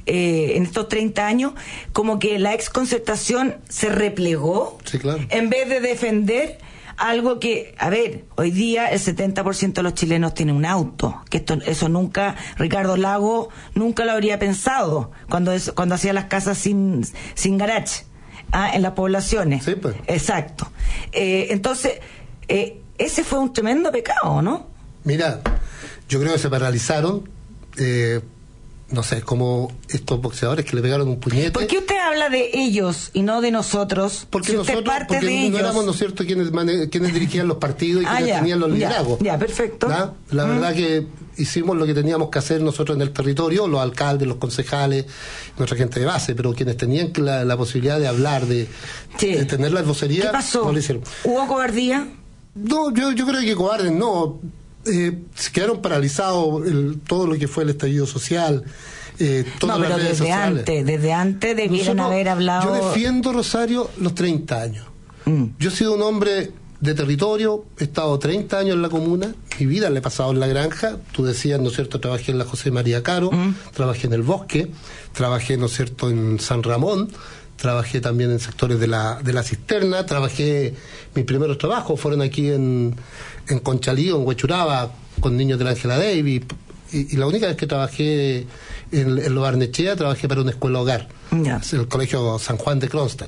en estos 30 años, como que la exconcertación se replegó, Sí, claro. en vez de defender algo que, a ver, hoy día el 70% de los chilenos tienen un auto, que eso nunca, Ricardo Lago nunca lo habría pensado cuando hacía las casas sin garage, en las poblaciones. Sí, pues. Exacto. Entonces, ese fue un tremendo pecado, ¿no? Mira, yo creo que se paralizaron, no sé, como estos boxeadores que le pegaron un puñete. ¿Por qué usted habla de ellos y no de nosotros? Porque si usted nosotros, parte porque de no ellos. éramos, ¿no es cierto?, quienes dirigían los partidos y quienes tenían los liderazgos. Ya, perfecto. ¿No? La verdad que hicimos lo que teníamos que hacer nosotros en el territorio, los alcaldes, los concejales, nuestra gente de base, pero quienes tenían la posibilidad de hablar, de tener la vocería, ¿qué pasó? no lo hicieron. ¿Hubo cobardía? No, yo creo que cobardes no. Se quedaron paralizados todo lo que fue el estallido social. Todas las redes sociales. Desde antes debieron haber hablado. Yo defiendo, Rosario, los 30 años. Yo he sido un hombre de territorio, he estado 30 años en la comuna, mi vida la he pasado en la granja. Tú decías, ¿no es cierto?, trabajé en la José María Caro, trabajé en el Bosque, trabajé, ¿no es cierto?, en San Ramón, trabajé también en sectores de la cisterna, mis primeros trabajos fueron aquí en Conchalí, en Huechuraba, con niños de la Ángela Davis, y la única vez que trabajé en Lo Barnechea, trabajé para una escuela hogar, el colegio San Juan de Kronstadt.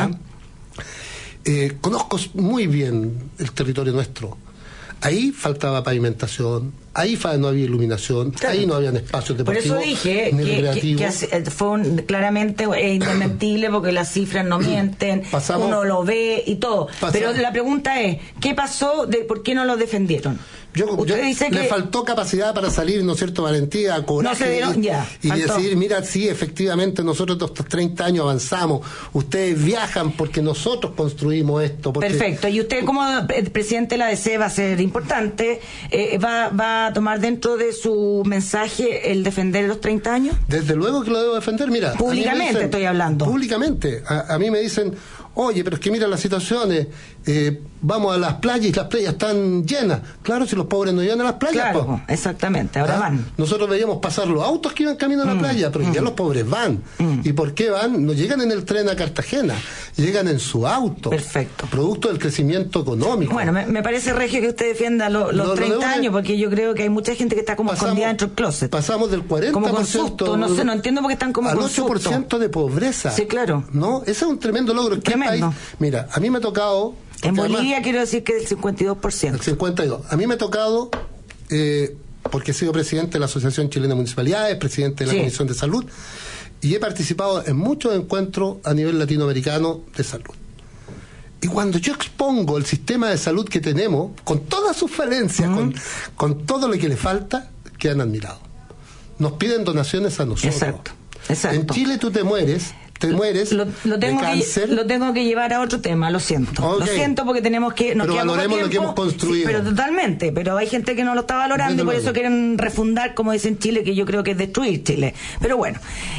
Conozco muy bien el territorio nuestro. Ahí faltaba pavimentación, ahí no había iluminación, ahí no habían espacios deportivos. Por eso dije que fue claramente indesmentible porque las cifras no mienten, uno lo ve y todo. Pero la pregunta es, ¿qué pasó? ¿Por qué no lo defendieron? Usted dice que le faltó capacidad para salir, ¿no es cierto?, valentía, coraje, y decir, mira, sí, efectivamente nosotros estos 30 años avanzamos, ustedes viajan porque nosotros construimos esto. Perfecto, y usted como presidente de la DC va a ser importante, ¿va a tomar dentro de su mensaje el defender los 30 años? Desde luego que lo debo defender, mira. Públicamente estoy hablando. Públicamente, a mí me dicen, oye, pero es que mira las situaciones, vamos a las playas y las playas están llenas. Claro, si los pobres no iban a las playas. Claro, exactamente, ahora van. Nosotros veíamos pasar los autos que iban camino a la playa, pero ya los pobres van. ¿Y por qué van? No llegan en el tren a Cartagena, llegan en su auto. Perfecto. Producto del crecimiento económico. Bueno, me parece, Regio, que usted defienda los 30 años, porque yo creo que hay mucha gente que está como escondida dentro del closet. Pasamos del 40%. Como con susto, no sé, no entiendo por qué están como al con 8% de pobreza. Sí, claro. ¿No? Ese es un tremendo logro. Tremendo. Mira, a mí me ha tocado... En Bolivia quiero decir que el 52%. El 52%. A mí me ha tocado, porque he sido presidente de la Asociación Chilena de Municipalidades, presidente de la Comisión de Salud, y he participado en muchos encuentros a nivel latinoamericano de salud. Y cuando yo expongo el sistema de salud que tenemos, con todas sus falencias, con todo lo que le falta, quedan admirados. Nos piden donaciones a nosotros. Exacto. En Chile tú te mueres de cáncer. Lo tengo que llevar a otro tema, lo siento. Okay. Lo siento porque tenemos que... Pero valoremos lo que hemos construido. Sí, pero totalmente. Pero hay gente que no lo está valorando y por eso quieren refundar, como dicen Chile, que yo creo que es destruir Chile. Pero bueno.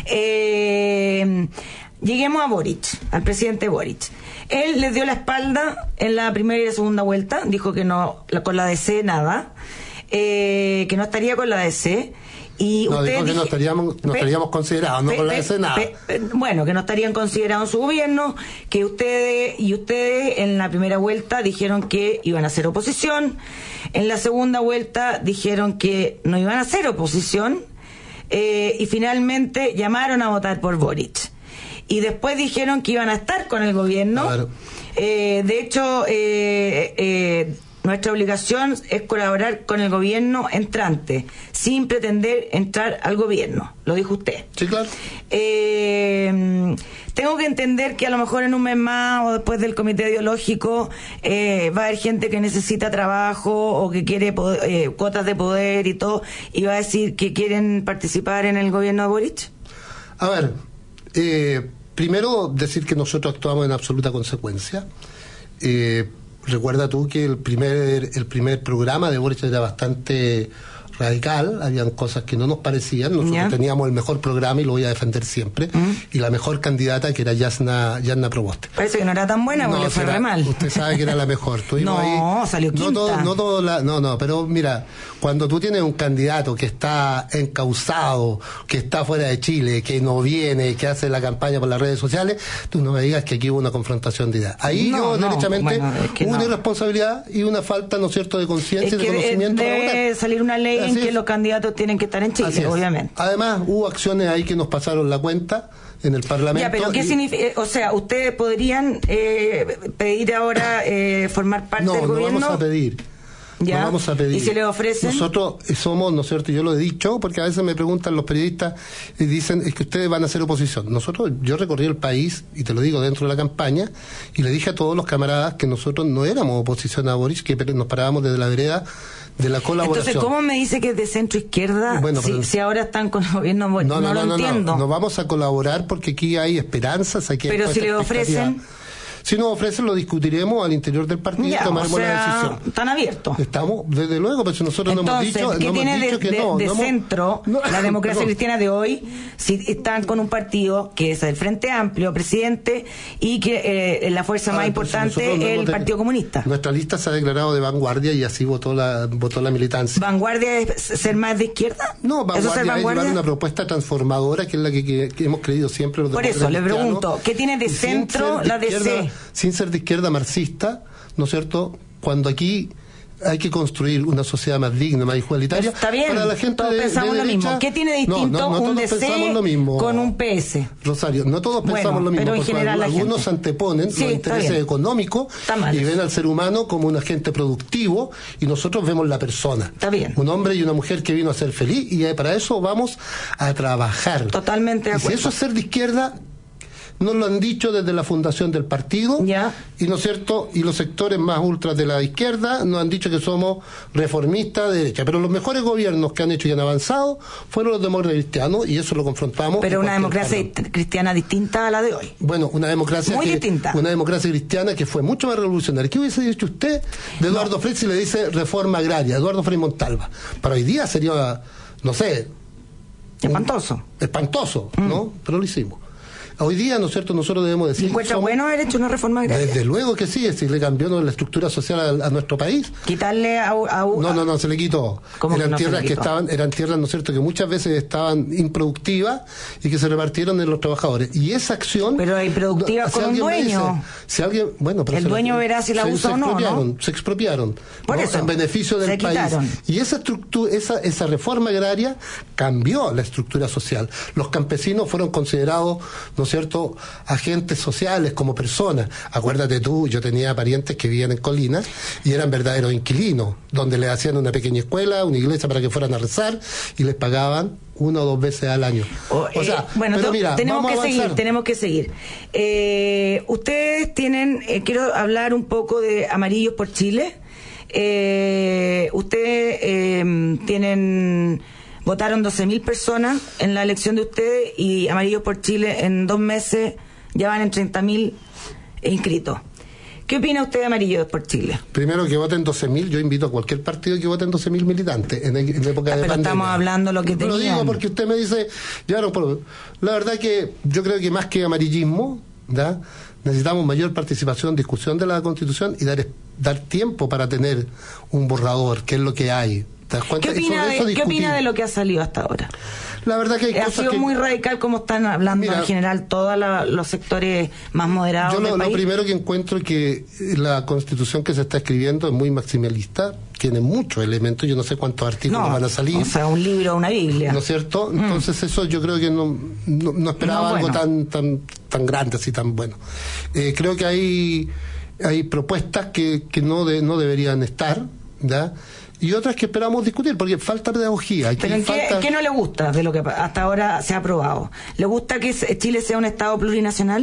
Lleguemos a Boric, al presidente Boric. Él les dio la espalda en la primera y la segunda vuelta. Dijo que no, con la DC nada. Que no estaría con la DC. Y no, dijo que no estaríamos considerados, no con la DC nada. Bueno, que no estarían considerados en su gobierno, que ustedes en la primera vuelta dijeron que iban a hacer oposición, en la segunda vuelta dijeron que no iban a hacer oposición, y finalmente llamaron a votar por Boric. Y después dijeron que iban a estar con el gobierno. Claro. De hecho, nuestra obligación es colaborar con el gobierno entrante, sin pretender entrar al gobierno, lo dijo usted. Sí, claro. Tengo que entender que a lo mejor en un mes más o después del comité ideológico va a haber gente que necesita trabajo o que quiere cuotas de poder y todo, y va a decir que quieren participar en el gobierno de Boric. A ver, primero decir que nosotros actuamos en absoluta consecuencia. Recuerda tú que el primer programa de Boric era bastante radical, habían cosas que no nos parecían, nosotros teníamos el mejor programa y lo voy a defender siempre, y la mejor candidata que era Yasna Proboste. Parece que no era tan buena porque le fue re mal. Usted sabe que era la mejor. Salió quinta. No, pero mira, cuando tú tienes un candidato que está encausado, que está fuera de Chile, que no viene, que hace la campaña por las redes sociales, tú no me digas que aquí hubo una confrontación de ideas. Ahí derechamente hubo una irresponsabilidad y una falta, ¿no es cierto?, de conciencia y de conocimiento. Debe salir una ley en que los candidatos tienen que estar en Chile, obviamente. Además, hubo acciones ahí que nos pasaron la cuenta en el Parlamento. Ya, pero ¿qué significa? O sea, ¿ustedes podrían pedir ahora formar parte del gobierno? No, vamos a pedir. Ya. No vamos a pedir. ¿Y se les ofrecen? Nosotros somos, ¿no es cierto? Yo lo he dicho, porque a veces me preguntan los periodistas y dicen, es que ustedes van a hacer oposición. Yo recorrí el país, y te lo digo dentro de la campaña, y le dije a todos los camaradas que nosotros no éramos oposición a Boris, que nos parábamos desde la vereda de la colaboración. Entonces, ¿cómo me dice que es de centro izquierda si ahora están con el gobierno? No lo entiendo. No vamos a colaborar porque aquí hay esperanzas. Pero si le ofrecen... Si nos ofrecen, lo discutiremos al interior del partido y tomaremos la decisión. Están abiertos. Estamos, desde luego, pero nosotros no hemos dicho, ¿qué tiene de centro la democracia cristiana de hoy si están con un partido que es el Frente Amplio, presidente, y que la fuerza más importante es el Partido Comunista? Nuestra lista se ha declarado de vanguardia y así votó la militancia. ¿Vanguardia es ser más de izquierda? No, vanguardia es llevar una propuesta transformadora que es la que hemos creído siempre los demócratas. Por eso le pregunto, ¿qué tiene de centro la DC? Sin ser de izquierda marxista, ¿no es cierto? Cuando aquí hay que construir una sociedad más digna, más igualitaria. Está bien, para la gente todos pensamos de derecha, lo mismo. ¿Qué tiene de distinto un DC con un PS? Rosario, no todos pensamos lo mismo, pero en porque general algunos anteponen los intereses económicos y ven al ser humano como un agente productivo, y nosotros vemos la persona. Está bien. Un hombre y una mujer que vino a ser feliz, y para eso vamos a trabajar. Totalmente de acuerdo. Y si eso es ser de izquierda, nos lo han dicho desde la fundación del partido, y no es cierto, y los sectores más ultras de la izquierda nos han dicho que somos reformistas de derecha, pero los mejores gobiernos que han hecho y han avanzado fueron los demócratas cristianos, y eso lo confrontamos. Pero una democracia cristiana distinta a la de hoy. Bueno, una democracia distinta. Una democracia cristiana que fue mucho más revolucionaria. ¿Qué hubiese dicho usted de Eduardo Frei si le dice reforma agraria? Eduardo Frei Montalva. Para hoy día sería, no sé, espantoso, ¿no? Pero lo hicimos. Hoy día, ¿no es cierto?, nosotros debemos decir... ¿Encuentra bueno haber hecho una reforma agraria? Desde luego que sí, si le cambió la estructura social a nuestro país. ¿Quitarle No, se le quitó. Eran tierras que eran tierras, ¿no es cierto?, que muchas veces estaban improductivas y que se repartieron en los trabajadores. Y esa acción... Pero improductiva con un dueño. Pero el dueño verá si la usa o no. Se expropiaron. Por eso. En beneficio del país. Y esa reforma agraria cambió la estructura social. Los campesinos fueron considerados, ¿no es cierto?, agentes sociales como personas. Acuérdate tú, yo tenía parientes que vivían en Colinas y eran verdaderos inquilinos, donde les hacían una pequeña escuela, una iglesia para que fueran a rezar, y les pagaban 1 o 2 veces al año. Pero mira, tenemos que seguir. Ustedes tienen, quiero hablar un poco de Amarillos por Chile. Ustedes votaron 12.000 personas en la elección de ustedes, y Amarillos por Chile en 2 meses ya van en 30.000 inscritos. ¿Qué opina usted de Amarillos por Chile? Primero, que voten 12.000. Yo invito a cualquier partido que voten 12.000 militantes en época de pandemia. Estamos hablando lo que tenían. Lo digo porque usted me dice, la verdad que yo creo que más que amarillismo, necesitamos mayor participación, discusión de la Constitución, y dar tiempo para tener un borrador, que es lo que hay. ¿Qué opina de lo que ha salido hasta ahora? La verdad que ha sido muy radical, como están hablando en general todos los sectores más moderados del país. Lo primero que encuentro es que la Constitución que se está escribiendo es muy maximalista, tiene muchos elementos, yo no sé cuántos artículos van a salir. O sea, un libro o una Biblia. ¿No es cierto? Entonces eso yo creo que no esperaba algo tan grande, así tan bueno. Creo que hay propuestas que no deberían estar, y otras que esperamos discutir, porque falta pedagogía. ¿Pero qué no le gusta de lo que hasta ahora se ha aprobado? ¿Le gusta que Chile sea un Estado plurinacional?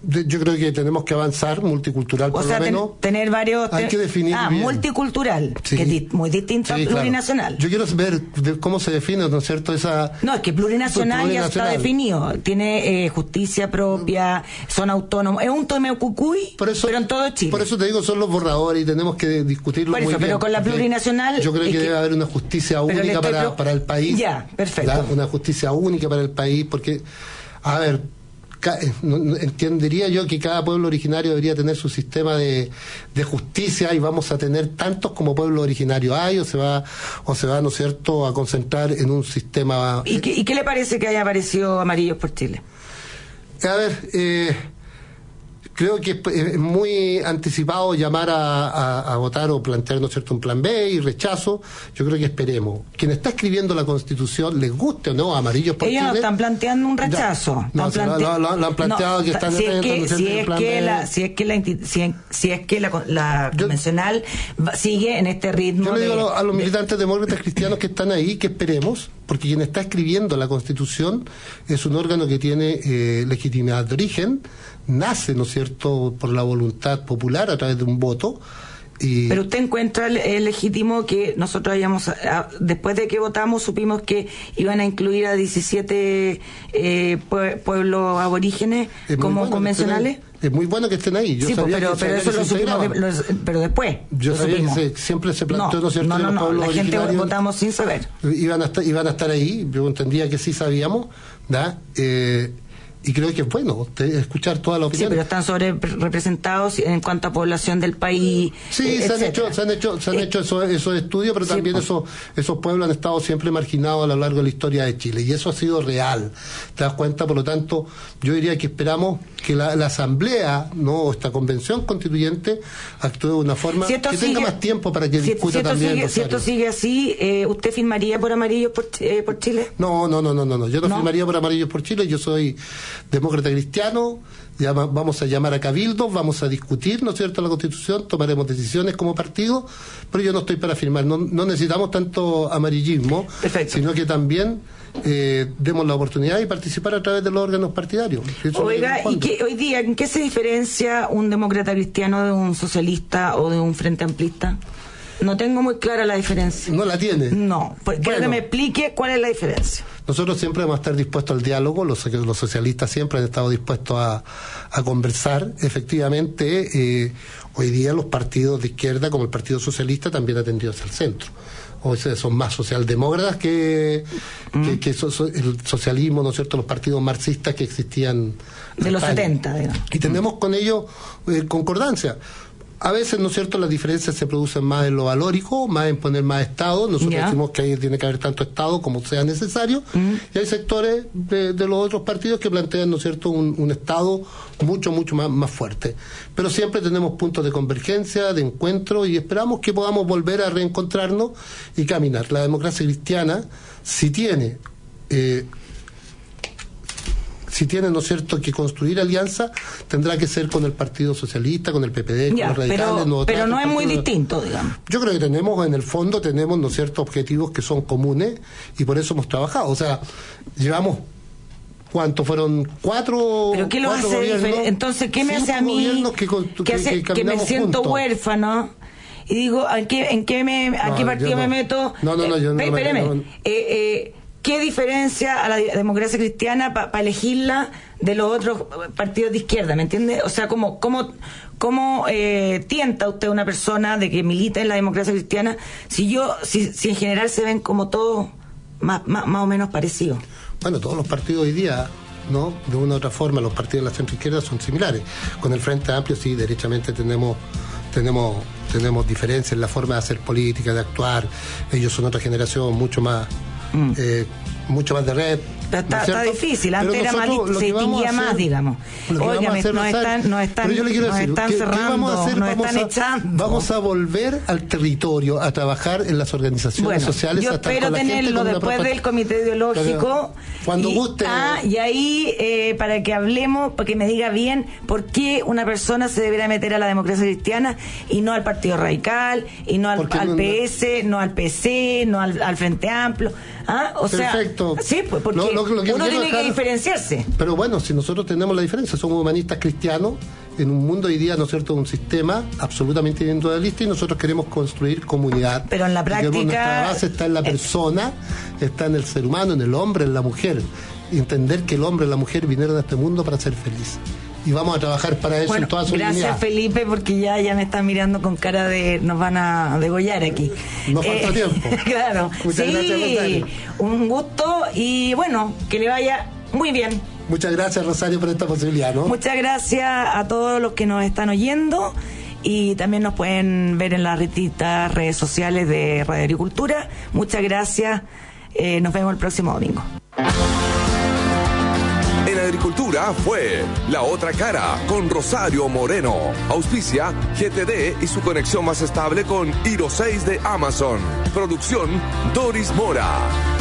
Yo creo que tenemos que avanzar multicultural, por lo menos. Tener varios... Hay que definir bien. Multicultural, Sí. que es muy distinto a plurinacional. Claro. Yo quiero ver cómo se define, ¿no es cierto? No, es que plurinacional ya está definido. Tiene justicia propia, son autónomos. Es un tomecucuy, pero en todo Chile. Por eso te digo, son los borradores y tenemos que discutirlo por eso, muy bien. Pero con la plurinacional... Yo creo que debe haber una justicia única para el país. Ya, perfecto. Una justicia única para el país, porque, a ver... entendería yo que cada pueblo originario debería tener su sistema de justicia, y vamos a tener tantos como pueblo originario hay, o se va, ¿no es cierto?, a concentrar en un sistema. ¿Y qué le parece que haya aparecido Amarillos por Chile? A ver, creo que es muy anticipado llamar a votar o plantear, ¿no es cierto?, un plan B y rechazo. Yo creo que esperemos. Quien está escribiendo la Constitución, les guste o no, Amarillos por Chile... Ellos no están planteando un rechazo. Lo han planteado, que están... Si es que la convencional sigue en este ritmo... Yo le digo a los militantes demócratas cristianos que están ahí, que esperemos, porque quien está escribiendo la Constitución es un órgano que tiene legitimidad de origen, nace, ¿no es cierto?, por la voluntad popular a través de un voto. Pero usted encuentra legítimo que nosotros hayamos, después de que votamos, supimos que iban a incluir a 17 pueblos aborígenes como convencionales. Es muy bueno que estén ahí. Yo sabía pero eso lo supimos, pero después. Yo sabía que siempre se planteó, ¿no es cierto?, los pueblos originarios. La gente votamos sin saber. Iban a estar ahí, yo entendía que sí sabíamos, ¿da? Y creo que es bueno escuchar todas las opiniones. Sí, pero están sobre representados en cuanto a población del país. Sí, se han hecho esos estudios, pero también esos pueblos han estado siempre marginados a lo largo de la historia de Chile, y eso ha sido real. ¿Te das cuenta? Por lo tanto, yo diría que esperamos que la Asamblea, no, esta Convención Constituyente, actúe de una forma que tenga más tiempo para que discuta también. Si esto sigue así, ¿usted firmaría por Amarillos por Chile? No. Yo no firmaría por Amarillos por Chile. Yo soy demócrata cristiano. Vamos a llamar a cabildos, vamos a discutir, ¿no es cierto?, la Constitución, tomaremos decisiones como partido, pero yo no estoy para firmar. No necesitamos tanto amarillismo. Perfecto. Sino que también demos la oportunidad de participar a través de los órganos partidarios. Oiga, ¿y hoy día en qué se diferencia un demócrata cristiano de un socialista o de un frente amplista? No tengo muy clara la diferencia. ¿No la tiene? No, pues quiero que me explique cuál es la diferencia. Nosotros siempre vamos a estar dispuestos al diálogo, los socialistas siempre han estado dispuestos a conversar. Efectivamente, hoy día los partidos de izquierda, como el Partido Socialista, también han tendido hacia el centro. O sea, son más socialdemócratas que el socialismo, ¿no es cierto?, los partidos marxistas que existían de los 70, digamos. Y tenemos con ellos concordancia. A veces, ¿no es cierto?, las diferencias se producen más en lo valórico, más en poner más Estado. Nosotros decimos que ahí tiene que haber tanto Estado como sea necesario. Y hay sectores de los otros partidos que plantean, ¿no es cierto?, un Estado mucho más fuerte. Pero siempre tenemos puntos de convergencia, de encuentro, y esperamos que podamos volver a reencontrarnos y caminar. La democracia cristiana, si tiene, ¿no es cierto?, que construir alianza, tendrá que ser con el Partido Socialista, con el PPD, con los radicales. Pero no es muy distinto, digamos. Yo creo que en el fondo tenemos, ¿no es cierto?, objetivos que son comunes, y por eso hemos trabajado. O sea, llevamos, ¿cuánto fueron? 4 ¿Pero qué lo hace diferente? Entonces, ¿qué me hace a mí que me siento huérfano? Y digo, ¿a qué partido me meto? Espéreme. ¿Qué diferencia a la democracia cristiana para elegirla de los otros partidos de izquierda? ¿Me entiende? O sea, ¿cómo tienta usted a una persona de que milita en la democracia cristiana si en general se ven como todos más o menos parecidos? Bueno, todos los partidos hoy día, ¿no?, de una u otra forma, los partidos de la centroizquierda son similares. Con el Frente Amplio sí, derechamente tenemos diferencias en la forma de hacer política, de actuar. Ellos son otra generación mucho más de red. Está difícil, antes era más, se distinguía más, digamos. Oiga, nos están cerrando, nos están echando. Vamos a volver al territorio, a trabajar en las organizaciones sociales. Yo espero tenerlo después del comité ideológico. Cuando guste. Y ahí, para que hablemos, para que me diga bien por qué una persona se deberá meter a la democracia cristiana y no al Partido Radical, y no al PS, no al PC, no al Frente Amplio. O sea, perfecto. Sí, porque Uno tiene que diferenciarse. Pero bueno, si nosotros tenemos la diferencia, somos humanistas cristianos en un mundo hoy día, ¿no es cierto?, un sistema absolutamente individualista, y nosotros queremos construir comunidad. Pero en la práctica... Nuestra base está en la persona, está en el ser humano, en el hombre, en la mujer. Y entender que el hombre y la mujer vinieron a este mundo para ser felices. Y vamos a trabajar para eso en toda su gracias, dignidad. Felipe, porque ya me están mirando con cara de nos van a degollar aquí. No falta tiempo. Claro. Muchas gracias, Rosario. Un gusto y bueno, que le vaya muy bien. Muchas gracias, Rosario, por esta posibilidad, ¿no? Muchas gracias a todos los que nos están oyendo, y también nos pueden ver en las distintas redes sociales de Radio Agricultura. Muchas gracias. Nos vemos el próximo domingo. En Agricultura fue La Otra Cara con Rosario Moreno. Auspicia GTD y su conexión más estable con Hiro 6 de Amazon. Producción Doris Mora.